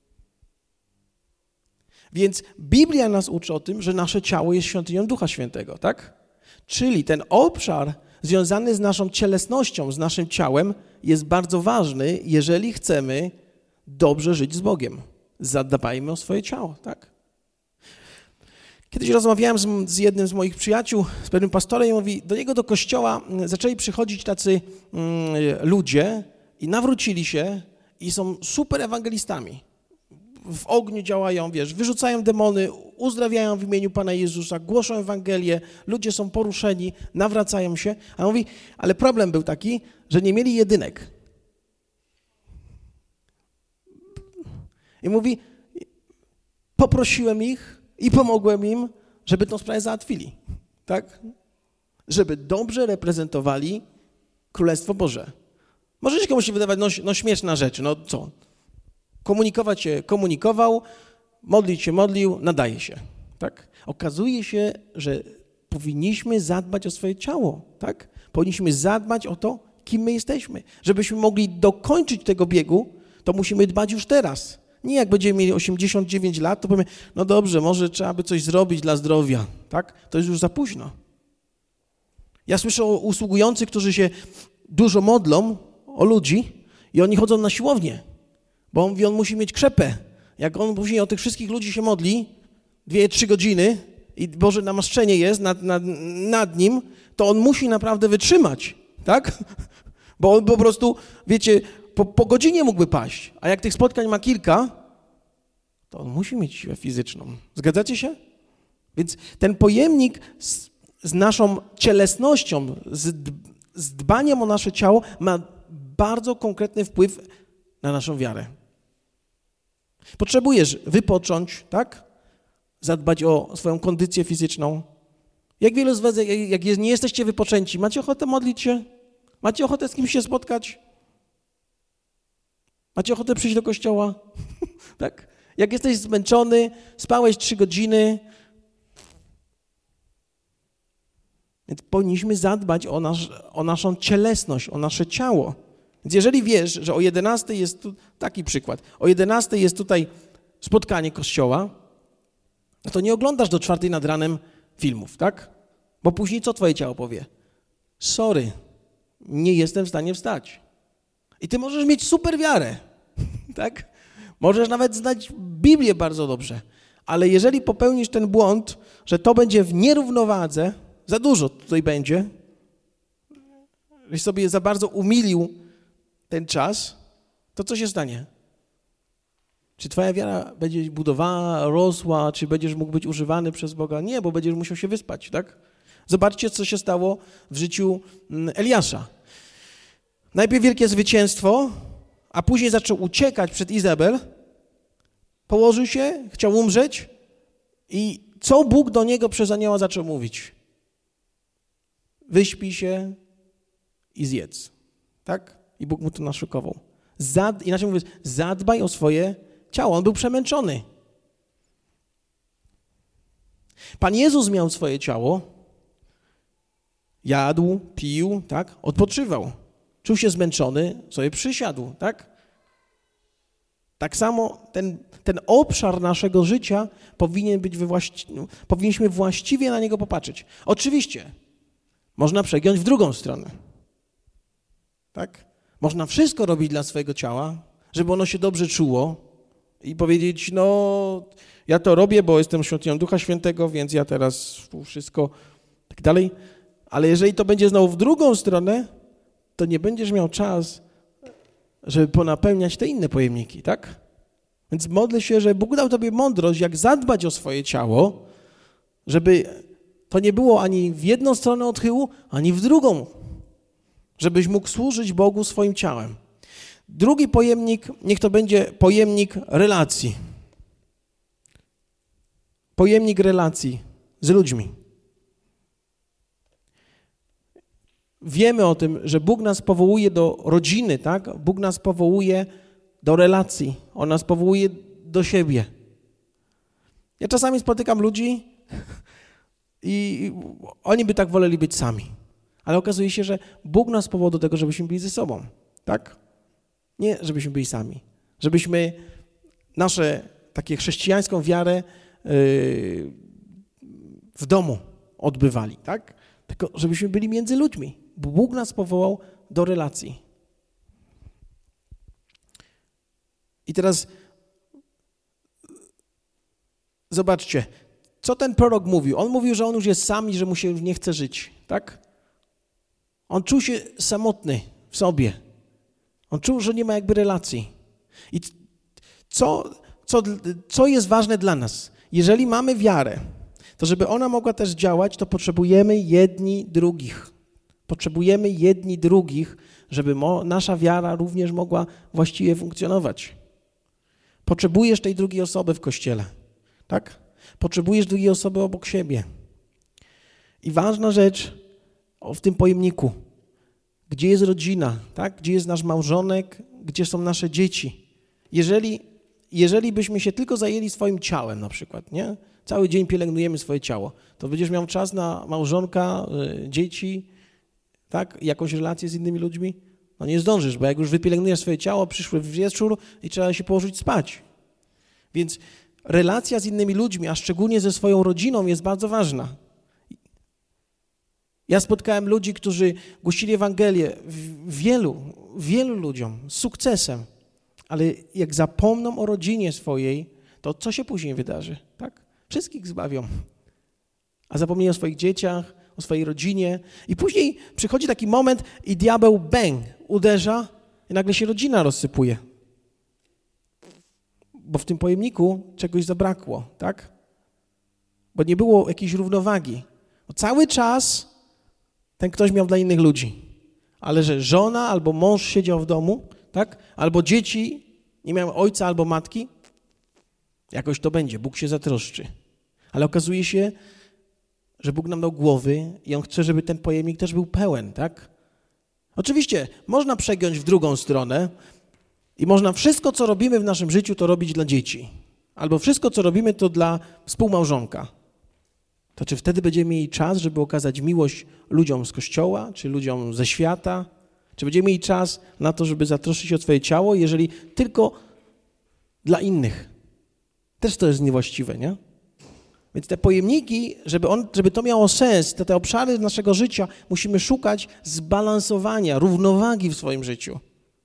Więc Biblia nas uczy o tym, że nasze ciało jest świątynią Ducha Świętego, tak? Czyli ten obszar związany z naszą cielesnością, z naszym ciałem jest bardzo ważny, jeżeli chcemy dobrze żyć z Bogiem. Zadbajmy o swoje ciało, tak? Kiedyś rozmawiałem z, z jednym z moich przyjaciół, z pewnym pastorem i mówi, do niego do kościoła zaczęli przychodzić tacy mm, ludzie i nawrócili się i są super ewangelistami. W ogniu działają, wiesz, wyrzucają demony, uzdrawiają w imieniu Pana Jezusa, głoszą Ewangelię, ludzie są poruszeni, nawracają się. A on mówi, ale problem był taki, że nie mieli jedynek. I mówi, poprosiłem ich i pomogłem im, żeby tą sprawę załatwili, tak? Żeby dobrze reprezentowali Królestwo Boże. Może się komuś się wydawać, no, no śmieszna rzecz, no co? Komunikować się komunikował, modlić się modlił, nadaje się, tak? Okazuje się, że powinniśmy zadbać o swoje ciało, tak? Powinniśmy zadbać o to, kim my jesteśmy. Żebyśmy mogli dokończyć tego biegu, to musimy dbać już teraz. Nie jak będziemy mieli osiemdziesiąt dziewięć lat, to powiemy, no dobrze, może trzeba by coś zrobić dla zdrowia, tak? To jest już za późno. Ja słyszę o usługujących, którzy się dużo modlą o ludzi i oni chodzą na siłownię, bo on mówi, on musi mieć krzepę. Jak on później o tych wszystkich ludzi się modli, dwie, trzy godziny i Boże namaszczenie jest nad, nad, nad nim, to on musi naprawdę wytrzymać, tak? Bo on po prostu, wiecie, po, po godzinie mógłby paść, a jak tych spotkań ma kilka, to on musi mieć siłę fizyczną. Zgadzacie się? Więc ten pojemnik z, z naszą cielesnością, z, z dbaniem o nasze ciało ma bardzo konkretny wpływ na naszą wiarę. Potrzebujesz wypocząć, tak? Zadbać o swoją kondycję fizyczną. Jak wielu z was, jak nie jesteście wypoczęci, macie ochotę modlić się? Macie ochotę z kimś się spotkać? Macie ochotę przyjść do kościoła? Tak? Jak jesteś zmęczony, spałeś trzy godziny, więc powinniśmy zadbać o, nasz, o naszą cielesność, o nasze ciało. Więc jeżeli wiesz, że o jedenastej jest tu, taki przykład, o jedenastej jest tutaj spotkanie kościoła, to nie oglądasz do czwartej nad ranem filmów, tak? Bo później co twoje ciało powie? Sorry, nie jestem w stanie wstać. I ty możesz mieć super wiarę, tak? Możesz nawet znać Biblię bardzo dobrze, ale jeżeli popełnisz ten błąd, że to będzie w nierównowadze, za dużo tutaj będzie, żeś sobie za bardzo umilił ten czas, to co się stanie? Czy twoja wiara będzie budowana, rosła, czy będziesz mógł być używany przez Boga? Nie, bo będziesz musiał się wyspać, tak? Zobaczcie, co się stało w życiu Eliasza. Najpierw wielkie zwycięstwo, a później zaczął uciekać przed Izabel, położył się, chciał umrzeć i co Bóg do niego przez anioła zaczął mówić? Wyśpij się i zjedz, tak? I Bóg mu to naszykował. Zad, inaczej mówiąc, zadbaj o swoje ciało. On był przemęczony. Pan Jezus miał swoje ciało, jadł, pił, tak? Odpoczywał. Czuł się zmęczony, sobie przysiadł, tak? Tak samo ten, ten obszar naszego życia powinien być wywłaści... powinniśmy właściwie na niego popatrzeć. Oczywiście można przegiąć w drugą stronę. Tak? Można wszystko robić dla swojego ciała, żeby ono się dobrze czuło i powiedzieć, no ja to robię, bo jestem świątynią Ducha Świętego, więc ja teraz wszystko tak dalej. Ale jeżeli to będzie znowu w drugą stronę, to nie będziesz miał czas, żeby ponapełniać te inne pojemniki, tak? Więc modlę się, że Bóg dał tobie mądrość, jak zadbać o swoje ciało, żeby to nie było ani w jedną stronę odchyłu, ani w drugą, żebyś mógł służyć Bogu swoim ciałem. Drugi pojemnik, niech to będzie pojemnik relacji. Pojemnik relacji z ludźmi. Wiemy o tym, że Bóg nas powołuje do rodziny, tak? Bóg nas powołuje do relacji. On nas powołuje do siebie. Ja czasami spotykam ludzi i oni by tak woleli być sami. Ale okazuje się, że Bóg nas powołał do tego, żebyśmy byli ze sobą, tak? Nie, żebyśmy byli sami. Żebyśmy nasze takie chrześcijańską wiarę yy, w domu odbywali, tak? Tylko żebyśmy byli między ludźmi. Bo Bóg nas powołał do relacji. I teraz zobaczcie, co ten prorok mówił. On mówił, że on już jest sam i że mu się już nie chce żyć, tak? On czuł się samotny w sobie. On czuł, że nie ma jakby relacji. I co, co, co jest ważne dla nas? Jeżeli mamy wiarę, to żeby ona mogła też działać, to potrzebujemy jedni drugich. Potrzebujemy jedni drugich, żeby mo, nasza wiara również mogła właściwie funkcjonować. Potrzebujesz tej drugiej osoby w kościele, tak? Potrzebujesz drugiej osoby obok siebie. I ważna rzecz w tym pojemniku, gdzie jest rodzina, tak? Gdzie jest nasz małżonek, gdzie są nasze dzieci. Jeżeli, jeżeli byśmy się tylko zajęli swoim ciałem na przykład, nie? Cały dzień pielęgnujemy swoje ciało, to będziesz miał czas na małżonka, y, dzieci, tak? Jakąś relację z innymi ludźmi? No nie zdążysz, bo jak już wypielęgnujesz swoje ciało, przyszły wieczór i trzeba się położyć spać. Więc relacja z innymi ludźmi, a szczególnie ze swoją rodziną jest bardzo ważna. Ja spotkałem ludzi, którzy głosili Ewangelię wielu, wielu ludziom z sukcesem, ale jak zapomną o rodzinie swojej, to co się później wydarzy? Tak? Wszystkich zbawią. A zapomnieli o swoich dzieciach, o swojej rodzinie i później przychodzi taki moment i diabeł bang, uderza i nagle się rodzina rozsypuje. Bo w tym pojemniku czegoś zabrakło, tak? Bo nie było jakiejś równowagi. Bo cały czas ten ktoś miał dla innych ludzi. Ale że żona albo mąż siedział w domu, tak? Albo dzieci nie miały ojca albo matki, jakoś to będzie, Bóg się zatroszczy. Ale okazuje się, że Bóg nam dał głowy i On chce, żeby ten pojemnik też był pełen, tak? Oczywiście można przegiąć w drugą stronę i można wszystko, co robimy w naszym życiu, to robić dla dzieci. Albo wszystko, co robimy, to dla współmałżonka. To czy wtedy będziemy mieli czas, żeby okazać miłość ludziom z kościoła, czy ludziom ze świata? Czy będziemy mieli czas na to, żeby zatroszczyć się o swoje ciało, jeżeli tylko dla innych? Też to jest niewłaściwe, nie? Więc te pojemniki, żeby, on, żeby to miało sens, te, te obszary naszego życia, musimy szukać zbalansowania, równowagi w swoim życiu.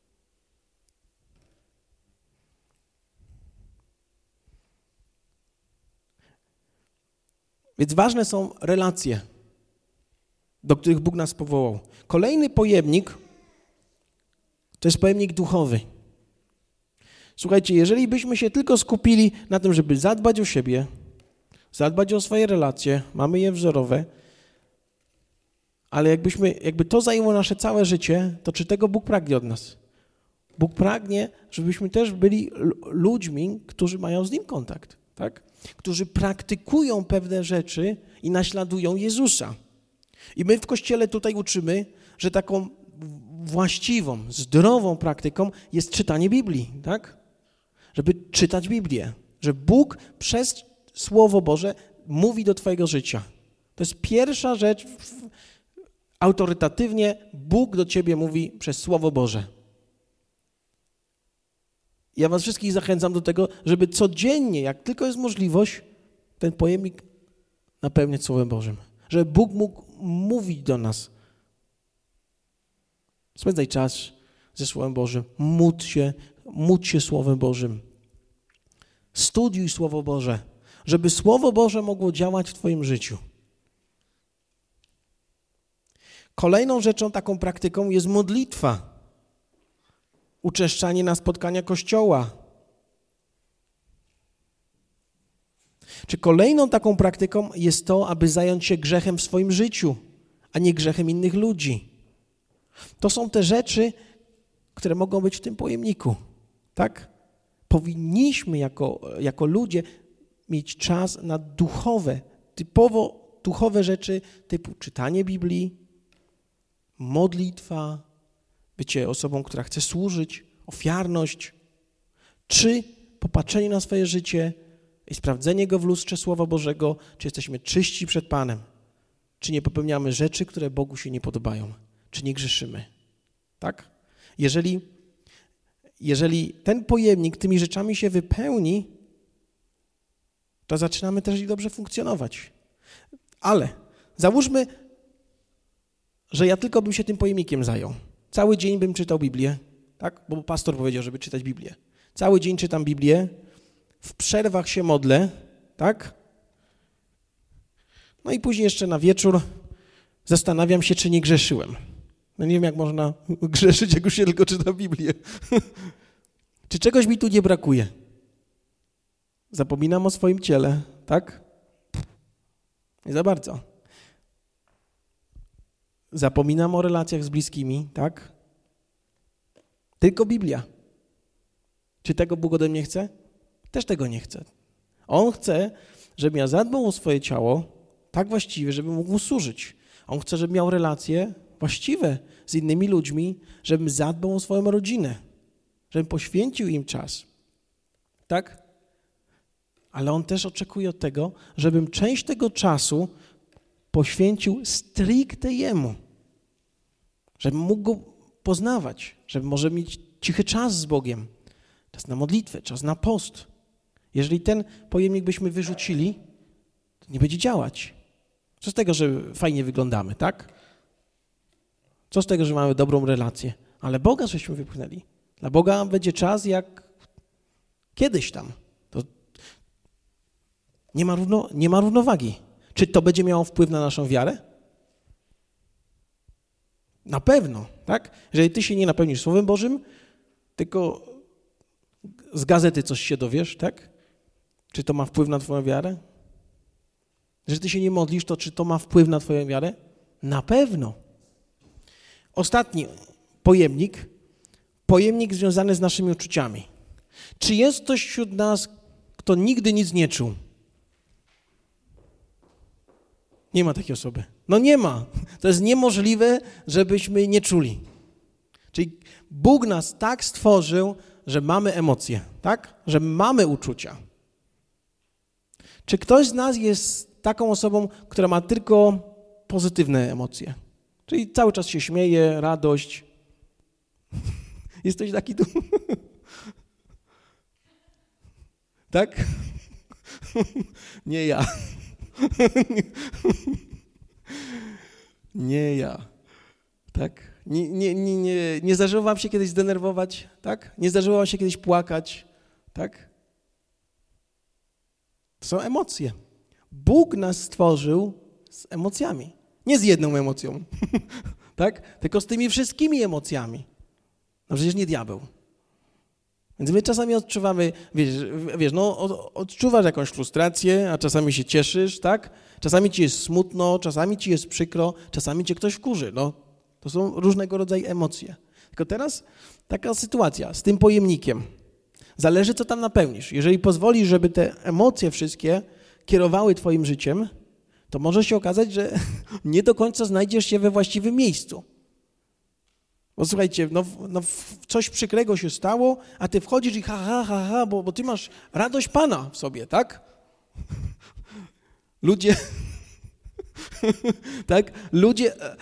Więc ważne są relacje, do których Bóg nas powołał. Kolejny pojemnik to jest pojemnik duchowy. Słuchajcie, jeżeli byśmy się tylko skupili na tym, żeby zadbać o siebie, zadbać o swoje relacje, mamy je wzorowe, ale jakbyśmy, jakby to zajęło nasze całe życie, to czy tego Bóg pragnie od nas? Bóg pragnie, żebyśmy też byli ludźmi, którzy mają z Nim kontakt, tak? Którzy praktykują pewne rzeczy i naśladują Jezusa. I my w Kościele tutaj uczymy, że taką właściwą, zdrową praktyką jest czytanie Biblii, tak? Żeby czytać Biblię, że Bóg przez Słowo Boże mówi do twojego życia. To jest pierwsza rzecz, autorytatywnie Bóg do ciebie mówi przez Słowo Boże. Ja was wszystkich zachęcam do tego, żeby codziennie, jak tylko jest możliwość, ten pojemnik napełniać Słowem Bożym. Żeby Bóg mógł mówić do nas. Spędzaj czas ze Słowem Bożym. Módl się, módl się Słowem Bożym. Studiuj Słowo Boże, żeby Słowo Boże mogło działać w twoim życiu. Kolejną rzeczą, taką praktyką jest modlitwa. Uczęszczanie na spotkania Kościoła. Czy kolejną taką praktyką jest to, aby zająć się grzechem w swoim życiu, a nie grzechem innych ludzi. To są te rzeczy, które mogą być w tym pojemniku, tak? Powinniśmy jako, jako ludzie mieć czas na duchowe, typowo duchowe rzeczy typu czytanie Biblii, modlitwa, bycie osobą, która chce służyć, ofiarność, czy popatrzenie na swoje życie i sprawdzenie go w lustrze Słowa Bożego, czy jesteśmy czyści przed Panem, czy nie popełniamy rzeczy, które Bogu się nie podobają, czy nie grzeszymy, tak? Jeżeli, jeżeli ten pojemnik tymi rzeczami się wypełni, to zaczynamy też i dobrze funkcjonować. Ale załóżmy, że ja tylko bym się tym pojemnikiem zajął. Cały dzień bym czytał Biblię, tak? Bo pastor powiedział, żeby czytać Biblię. Cały dzień czytam Biblię, w przerwach się modlę, tak? No i później jeszcze na wieczór zastanawiam się, czy nie grzeszyłem. No nie wiem, jak można grzeszyć, jak już się tylko czyta Biblię. Czy czegoś mi tu nie brakuje? Zapominam o swoim ciele, tak? Nie za bardzo. Zapominam o relacjach z bliskimi, tak? Tylko Biblia. Czy tego Bóg ode mnie chce? Też tego nie chce. On chce, żebym ja zadbał o swoje ciało tak właściwie, żebym mógł mu służyć. On chce, żebym miał relacje właściwe z innymi ludźmi, żebym zadbał o swoją rodzinę, żebym poświęcił im czas. Tak? Ale on też oczekuje od tego, żebym część tego czasu poświęcił stricte Jemu. Żebym mógł Go poznawać, żebym może mieć cichy czas z Bogiem. Czas na modlitwę, czas na post. Jeżeli ten pojemnik byśmy wyrzucili, to nie będzie działać. Co z tego, że fajnie wyglądamy, tak? Co z tego, że mamy dobrą relację? Ale Boga żeśmy wypchnęli. Dla Boga będzie czas jak kiedyś tam. To nie ma, równo, nie ma równowagi. Czy to będzie miało wpływ na naszą wiarę? Na pewno, tak? Jeżeli ty się nie napełnisz Słowem Bożym, tylko z gazety coś się dowiesz, tak? Czy to ma wpływ na twoją wiarę? Jeżeli ty się nie modlisz, to czy to ma wpływ na twoją wiarę? Na pewno. Ostatni pojemnik, pojemnik związany z naszymi uczuciami. Czy jest ktoś wśród nas, kto nigdy nic nie czuł? Nie ma takiej osoby. No nie ma. To jest niemożliwe, żebyśmy nie czuli. Czyli Bóg nas tak stworzył, że mamy emocje, tak? Że mamy uczucia. Czy ktoś z nas jest taką osobą, która ma tylko pozytywne emocje? Czyli cały czas się śmieje, radość. Jesteś taki tu? Tak? Nie ja. Nie ja. Tak? Nie, nie, nie, nie, nie zdarzyło wam się kiedyś zdenerwować? Tak? Nie zdarzyło wam się kiedyś płakać? Tak? To są emocje. Bóg nas stworzył z emocjami. Nie z jedną emocją, tak? Tylko z tymi wszystkimi emocjami. No przecież nie diabeł. Więc my czasami odczuwamy, wiesz, wiesz, no odczuwasz jakąś frustrację, a czasami się cieszysz, tak? Czasami ci jest smutno, czasami ci jest przykro, czasami cię ktoś wkurzy. No, to są różnego rodzaju emocje. Tylko teraz taka sytuacja z tym pojemnikiem. Zależy, co tam napełnisz. Jeżeli pozwolisz, żeby te emocje wszystkie kierowały twoim życiem, to może się okazać, że nie do końca znajdziesz się we właściwym miejscu. Bo słuchajcie, no, no coś przykrego się stało, a ty wchodzisz i ha, ha, ha, ha, bo, bo ty masz radość Pana w sobie, tak? Ludzie, tak? Ludzie, e,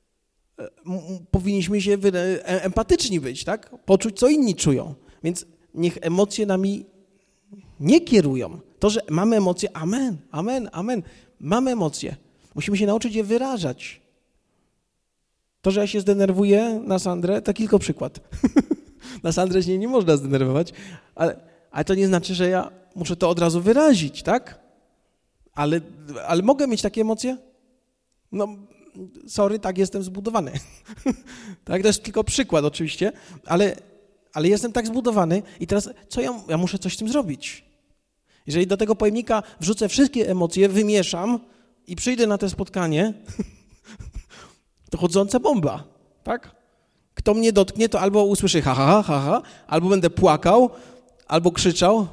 e, powinniśmy się wy, e, empatyczni być, tak? Poczuć, co inni czują. Więc niech emocje nami nie kierują. To, że mamy emocje, amen, amen, amen. Mamy emocje. Musimy się nauczyć je wyrażać. To, że ja się zdenerwuję na Sandrę, to tylko przykład. Na Sandrę się nie można zdenerwować, ale, ale to nie znaczy, że ja muszę to od razu wyrazić, tak? Ale, ale mogę mieć takie emocje? No, sorry, tak jestem zbudowany. Tak, to jest tylko przykład oczywiście, ale, ale jestem tak zbudowany i teraz co ja, ja muszę coś z tym zrobić? Jeżeli do tego pojemnika wrzucę wszystkie emocje, wymieszam i przyjdę na to spotkanie, to chodząca bomba, tak? Kto mnie dotknie, to albo usłyszy ha, ha, ha, ha, albo będę płakał, albo krzyczał.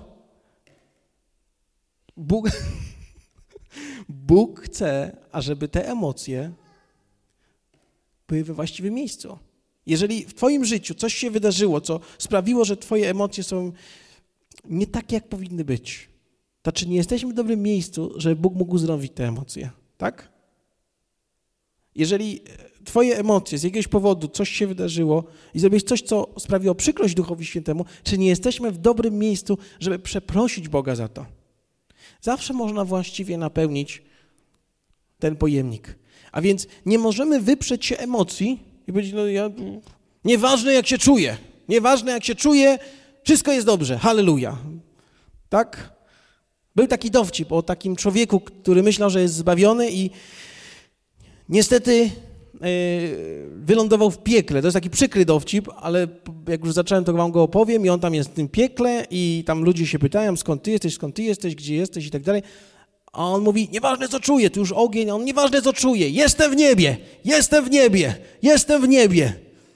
Bóg, Bóg chce, ażeby te emocje były we właściwym miejscu. Jeżeli w twoim życiu coś się wydarzyło, co sprawiło, że twoje emocje są nie takie, jak powinny być, to czy nie jesteśmy w dobrym miejscu, żeby Bóg mógł uzdrowić te emocje, tak? Jeżeli twoje emocje z jakiegoś powodu, coś się wydarzyło i zrobiłeś coś, co sprawiło przykrość Duchowi Świętemu, czy nie jesteśmy w dobrym miejscu, żeby przeprosić Boga za to? Zawsze można właściwie napełnić ten pojemnik. A więc nie możemy wyprzeć się emocji i powiedzieć, no ja, nieważne jak się czuję, nieważne jak się czuję, wszystko jest dobrze, halleluja. Tak? Był taki dowcip o takim człowieku, który myślał, że jest zbawiony i niestety wylądował w piekle. To jest taki przykry dowcip, ale jak już zacząłem, to wam go opowiem i on tam jest w tym piekle i tam ludzie się pytają, skąd ty jesteś, skąd ty jesteś, gdzie jesteś i tak dalej. A on mówi, nieważne co czuję, tu już ogień, a on nieważne co czuję, jestem w niebie, jestem w niebie, jestem w niebie.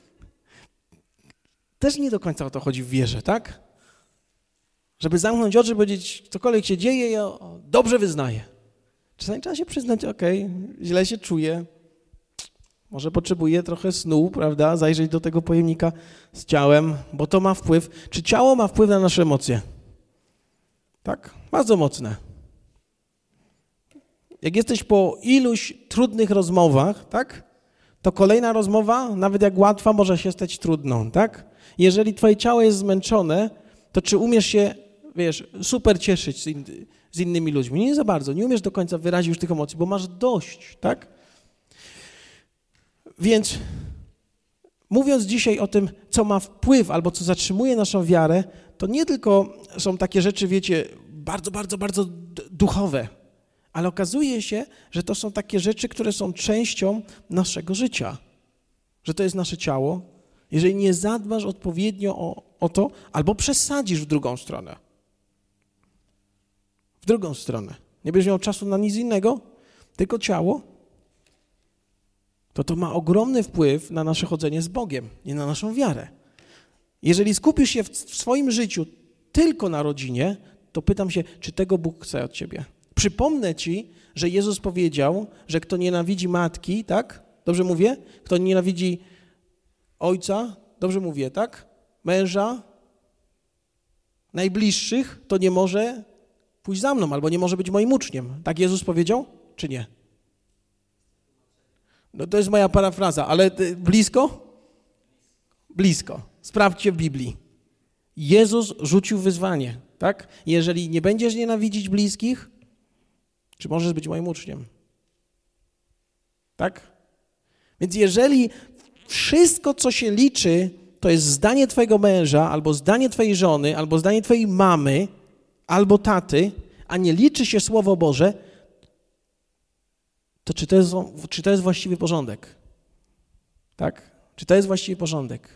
Też nie do końca o to chodzi w wierze, tak? Żeby zamknąć oczy, powiedzieć, cokolwiek się dzieje, ja dobrze wyznaję. Czasami trzeba się przyznać, okej, okay, źle się czuję, może potrzebuję trochę snu, prawda, zajrzeć do tego pojemnika z ciałem, bo to ma wpływ. Czy ciało ma wpływ na nasze emocje? Tak, bardzo mocne. Jak jesteś po iluś trudnych rozmowach, tak, to kolejna rozmowa, nawet jak łatwa, może się stać trudną, tak? Jeżeli twoje ciało jest zmęczone, to czy umiesz się, wiesz, super cieszyć z, in, z innymi ludźmi? Nie za bardzo, nie umiesz do końca wyrazić już tych emocji, bo masz dość, tak? Więc mówiąc dzisiaj o tym, co ma wpływ albo co zatrzymuje naszą wiarę, to nie tylko są takie rzeczy, wiecie, bardzo, bardzo, bardzo duchowe, ale okazuje się, że to są takie rzeczy, które są częścią naszego życia, że to jest nasze ciało. Jeżeli nie zadbasz odpowiednio o, o to, albo przesadzisz w drugą stronę, w drugą stronę, nie będziesz miał czasu na nic innego, tylko ciało, to to ma ogromny wpływ na nasze chodzenie z Bogiem i na naszą wiarę. Jeżeli skupisz się w, w swoim życiu tylko na rodzinie, to pytam się, czy tego Bóg chce od ciebie. Przypomnę ci, że Jezus powiedział, że kto nienawidzi matki, tak? Dobrze mówię? Kto nienawidzi ojca, dobrze mówię, tak? Męża, najbliższych, to nie może pójść za mną albo nie może być moim uczniem. Tak Jezus powiedział, czy nie? No to jest moja parafraza, ale blisko? Blisko. Sprawdźcie w Biblii. Jezus rzucił wyzwanie, tak? Jeżeli nie będziesz nienawidzić bliskich, czy możesz być moim uczniem? Tak? Więc jeżeli wszystko, co się liczy, to jest zdanie twojego męża, albo zdanie twojej żony, albo zdanie twojej mamy, albo taty, a nie liczy się Słowo Boże, to czy to jest, czy to jest właściwy porządek? Tak? Czy to jest właściwy porządek?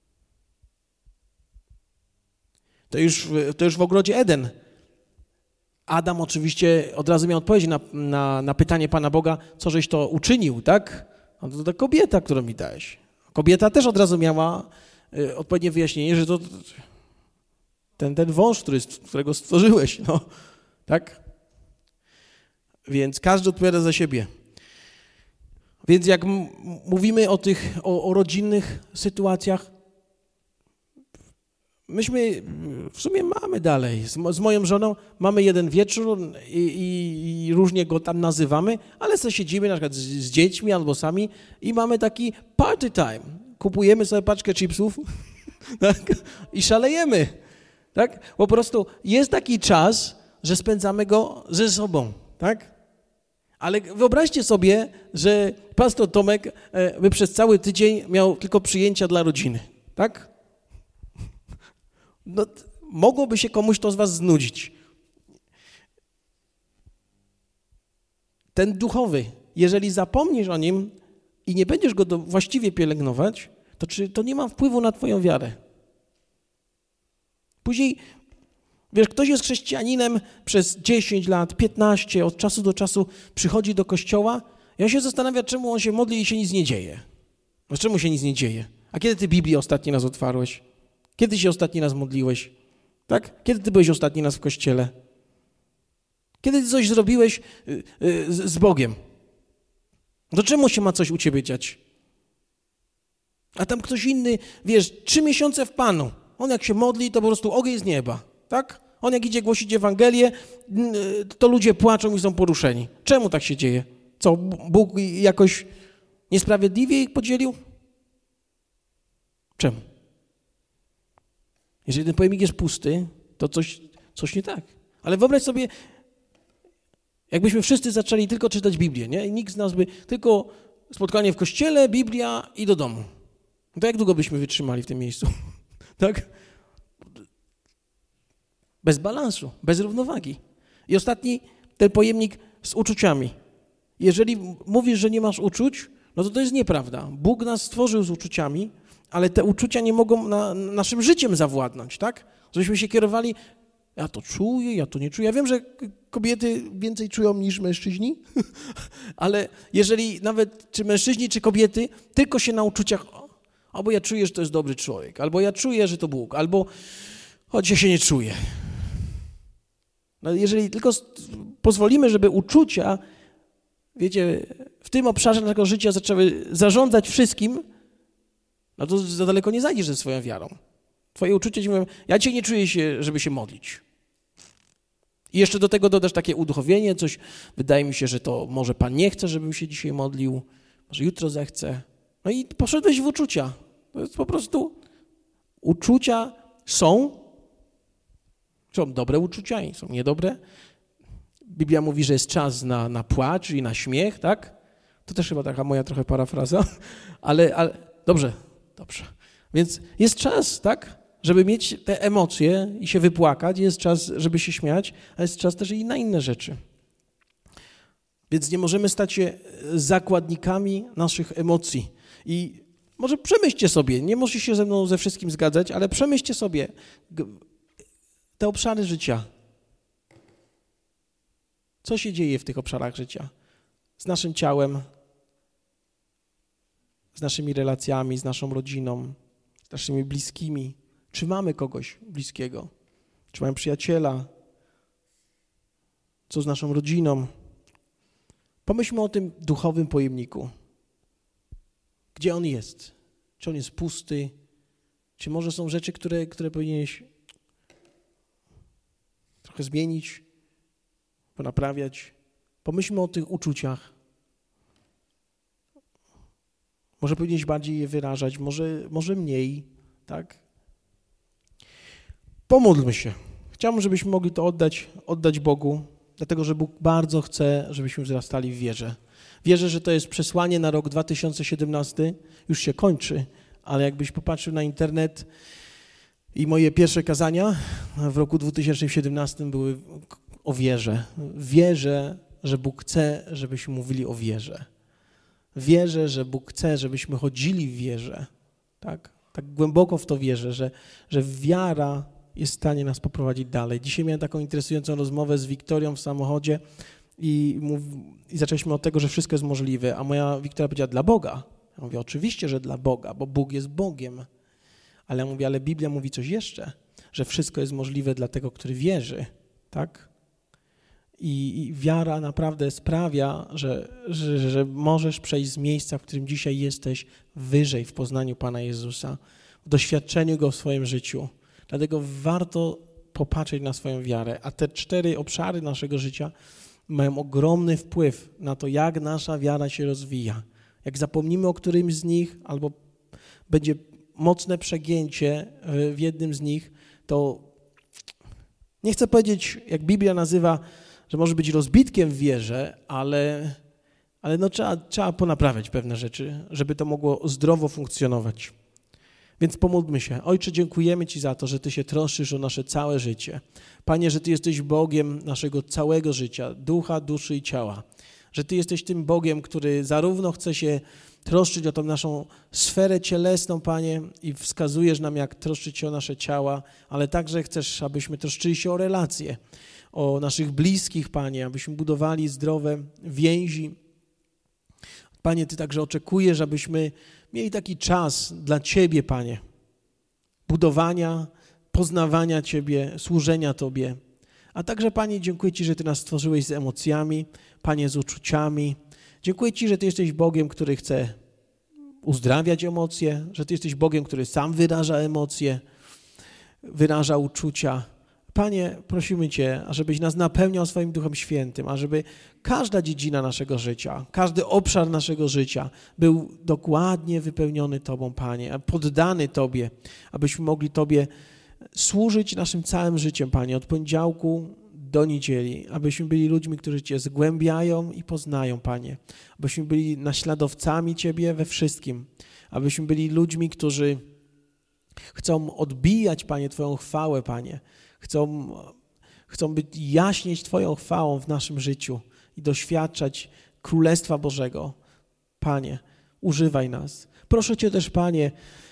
To już, to już w ogrodzie Eden. Adam oczywiście od razu miał odpowiedź na, na, na pytanie Pana Boga, co żeś to uczynił, tak? No to, to kobieta, którą mi dałeś. Kobieta też od razu miała y, odpowiednie wyjaśnienie, że to ten, ten wąż, który, którego stworzyłeś, no, tak? Więc każdy odpowiada za siebie. Więc jak m- mówimy o tych, o, o rodzinnych sytuacjach, myśmy w sumie mamy dalej. Z, z moją żoną mamy jeden wieczór i, i, i różnie go tam nazywamy, ale sobie siedzimy na przykład z, z dziećmi albo sami i mamy taki party time. Kupujemy sobie paczkę chipsów tak? I szalejemy. Tak? Po prostu jest taki czas, że spędzamy go ze sobą, tak? Ale wyobraźcie sobie, że pastor Tomek by przez cały tydzień miał tylko przyjęcia dla rodziny, tak? No, mogłoby się komuś to z was znudzić. Ten duchowy, jeżeli zapomnisz o nim i nie będziesz go do, właściwie pielęgnować, to czy to nie ma wpływu na twoją wiarę? Później, wiesz, ktoś jest chrześcijaninem przez dziesięć lat, piętnaście, od czasu do czasu przychodzi do kościoła i on się zastanawia, czemu on się modli i się nic nie dzieje. No czemu się nic nie dzieje? A kiedy ty Biblię ostatni raz otwarłeś? Kiedy się ostatni raz modliłeś? Tak? Kiedy ty byłeś ostatni raz w kościele? Kiedy ty coś zrobiłeś z Bogiem? To czemu się ma coś u ciebie dziać? A tam ktoś inny, wiesz, trzy miesiące w Panu. On jak się modli, to po prostu ogień z nieba, tak? On jak idzie głosić Ewangelię, to ludzie płaczą i są poruszeni. Czemu tak się dzieje? Co, Bóg jakoś niesprawiedliwie ich podzielił? Czemu? Jeżeli ten pojemnik jest pusty, to coś, coś nie tak. Ale wyobraź sobie, jakbyśmy wszyscy zaczęli tylko czytać Biblię, nie? I nikt z nas by tylko spotkanie w kościele, Biblia i do domu. To jak długo byśmy wytrzymali w tym miejscu? Tak? Bez balansu, bez równowagi. I ostatni, ten pojemnik z uczuciami. Jeżeli mówisz, że nie masz uczuć, no to to jest nieprawda. Bóg nas stworzył z uczuciami, ale te uczucia nie mogą na, naszym życiem zawładnąć, tak? Żebyśmy się kierowali, ja to czuję, ja to nie czuję. Ja wiem, że kobiety więcej czują niż mężczyźni, ale jeżeli nawet czy mężczyźni, czy kobiety, tylko się na uczuciach, albo ja czuję, że to jest dobry człowiek, albo ja czuję, że to Bóg, albo choć ja się nie czuję. No jeżeli tylko pozwolimy, żeby uczucia, wiecie, w tym obszarze naszego życia zaczęły zarządzać wszystkim, no to za daleko nie zajdziesz ze swoją wiarą. Twoje uczucia ci mówią, ja cię nie czuję się, żeby się modlić. I jeszcze do tego dodasz takie uduchowienie, coś, wydaje mi się, że to może Pan nie chce, żebym się dzisiaj modlił, może jutro zechce. No i poszedłeś w uczucia. To jest po prostu, uczucia są, są dobre uczucia i są niedobre. Biblia mówi, że jest czas na, na płacz i na śmiech, tak? To też chyba taka moja trochę parafraza, ale, ale dobrze, dobrze. Więc jest czas, tak, żeby mieć te emocje i się wypłakać, jest czas, żeby się śmiać, a jest czas też i na inne rzeczy. Więc nie możemy stać się zakładnikami naszych emocji. I może przemyślcie sobie, nie musicie się ze mną ze wszystkim zgadzać, ale przemyślcie sobie te obszary życia. Co się dzieje w tych obszarach życia? Z naszym ciałem, z naszymi relacjami, z naszą rodziną, z naszymi bliskimi. Czy mamy kogoś bliskiego? Czy mamy przyjaciela? Co z naszą rodziną? Pomyślmy o tym duchowym pojemniku. Gdzie on jest? Czy on jest pusty? Czy może są rzeczy, które, które powinieneś trochę zmienić, ponaprawiać? Pomyślmy o tych uczuciach. Może powinieneś bardziej je wyrażać, może, może mniej, tak? Pomódlmy się. Chciałbym, żebyśmy mogli to oddać, oddać Bogu, dlatego że Bóg bardzo chce, żebyśmy wzrastali w wierze. Wierzę, że to jest przesłanie na rok dwa tysiące siedemnasty, już się kończy, ale jakbyś popatrzył na internet i moje pierwsze kazania w roku dwa tysiące siedemnastym były o wierze. Wierzę, że Bóg chce, żebyśmy mówili o wierze. Wierzę, że Bóg chce, żebyśmy chodzili w wierze. Tak, tak głęboko w to wierzę, że, że wiara jest w stanie nas poprowadzić dalej. Dzisiaj miałem taką interesującą rozmowę z Wiktorią w samochodzie i, mów, i zaczęliśmy od tego, że wszystko jest możliwe, a moja Wiktoria powiedziała, dla Boga. Ja mówię, oczywiście, że dla Boga, bo Bóg jest Bogiem. Ale ja mówię, ale Biblia mówi coś jeszcze, że wszystko jest możliwe dla tego, który wierzy, tak? I, i wiara naprawdę sprawia, że, że, że możesz przejść z miejsca, w którym dzisiaj jesteś, wyżej w poznaniu Pana Jezusa, w doświadczeniu Go w swoim życiu. Dlatego warto popatrzeć na swoją wiarę, a te cztery obszary naszego życia mają ogromny wpływ na to, jak nasza wiara się rozwija. Jak zapomnimy o którymś z nich, albo będzie mocne przegięcie w jednym z nich, to Nie chcę powiedzieć, jak Biblia nazywa, że może być rozbitkiem w wierze, ale, ale no trzeba, trzeba ponaprawiać pewne rzeczy, żeby to mogło zdrowo funkcjonować. Więc pomódlmy się. Ojcze, dziękujemy Ci za to, że Ty się troszczysz o nasze całe życie. Panie, że Ty jesteś Bogiem naszego całego życia, ducha, duszy i ciała. Że Ty jesteś tym Bogiem, który zarówno chce się troszczyć o tą naszą sferę cielesną, Panie, i wskazujesz nam, jak troszczyć się o nasze ciała, ale także chcesz, abyśmy troszczyli się o relacje, o naszych bliskich, Panie, abyśmy budowali zdrowe więzi. Panie, Ty także oczekujesz, abyśmy mieli taki czas dla Ciebie, Panie, budowania, poznawania Ciebie, służenia Tobie. A także, Panie, dziękuję Ci, że Ty nas stworzyłeś z emocjami, Panie, z uczuciami. Dziękuję Ci, że Ty jesteś Bogiem, który chce uzdrawiać emocje, że Ty jesteś Bogiem, który sam wyraża emocje, wyraża uczucia. Panie, prosimy Cię, ażebyś nas napełniał swoim Duchem Świętym, ażeby każda dziedzina naszego życia, każdy obszar naszego życia był dokładnie wypełniony Tobą, Panie, poddany Tobie, abyśmy mogli Tobie służyć naszym całym życiem, Panie, od poniedziałku do niedzieli, abyśmy byli ludźmi, którzy Cię zgłębiają i poznają, Panie, abyśmy byli naśladowcami Ciebie we wszystkim, abyśmy byli ludźmi, którzy chcą odbijać, Panie, Twoją chwałę, Panie, chcą, chcą być jaśnieć Twoją chwałą w naszym życiu i doświadczać Królestwa Bożego. Panie, używaj nas. Proszę Cię też, Panie,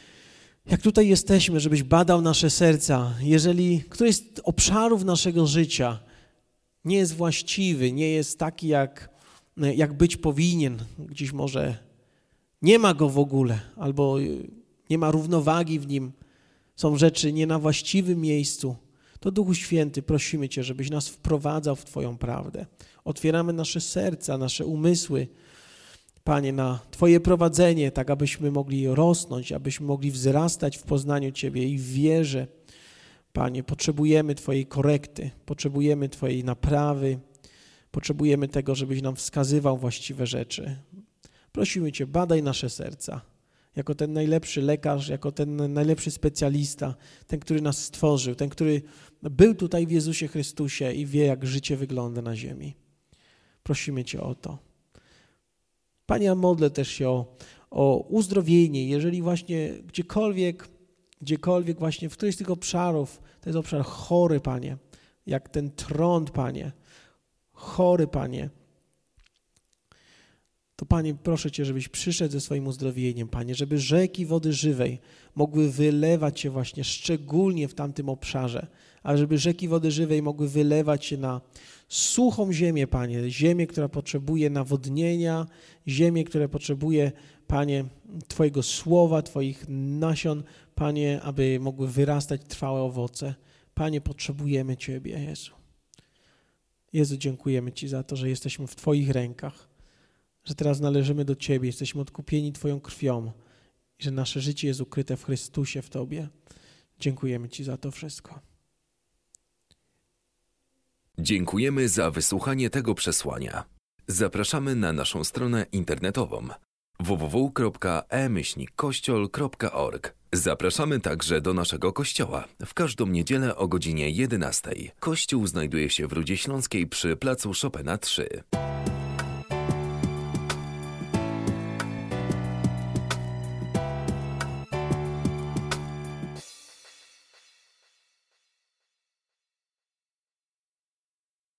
jak tutaj jesteśmy, żebyś badał nasze serca, jeżeli któryś z obszarów naszego życia nie jest właściwy, nie jest taki, jak, jak być powinien, gdzieś może nie ma go w ogóle, albo nie ma równowagi w nim, są rzeczy nie na właściwym miejscu, to Duchu Święty, prosimy Cię, żebyś nas wprowadzał w Twoją prawdę. Otwieramy nasze serca, nasze umysły, Panie, na Twoje prowadzenie, tak abyśmy mogli rosnąć, abyśmy mogli wzrastać w poznaniu Ciebie i w wierze. Panie, potrzebujemy Twojej korekty, potrzebujemy Twojej naprawy, potrzebujemy tego, żebyś nam wskazywał właściwe rzeczy. Prosimy Cię, badaj nasze serca, jako ten najlepszy lekarz, jako ten najlepszy specjalista, ten, który nas stworzył, ten, który był tutaj w Jezusie Chrystusie i wie, jak życie wygląda na ziemi. Prosimy Cię o to. Panie, ja modlę też się o, o uzdrowienie, jeżeli właśnie gdziekolwiek, gdziekolwiek właśnie w którymś z tych obszarów, to jest obszar chory, Panie, jak ten trąd, Panie, chory, Panie, to Panie, proszę Cię, żebyś przyszedł ze swoim uzdrowieniem, Panie, żeby rzeki wody żywej mogły wylewać się właśnie szczególnie w tamtym obszarze, a żeby rzeki wody żywej mogły wylewać się na suchą ziemię, Panie, ziemię, która potrzebuje nawodnienia, ziemię, która potrzebuje, Panie, Twojego słowa, Twoich nasion, Panie, aby mogły wyrastać trwałe owoce. Panie, potrzebujemy Ciebie, Jezu. Jezu, dziękujemy Ci za to, że jesteśmy w Twoich rękach, że teraz należymy do Ciebie, jesteśmy odkupieni Twoją krwią i że nasze życie jest ukryte w Chrystusie, w Tobie. Dziękujemy Ci za to wszystko. Dziękujemy za wysłuchanie tego przesłania. Zapraszamy na naszą stronę internetową w w w kropka e myślnik kościol kropka org. Zapraszamy także do naszego kościoła w każdą niedzielę o godzinie jedenastej. Kościół znajduje się w Rudzie Śląskiej przy placu Chopina trzy.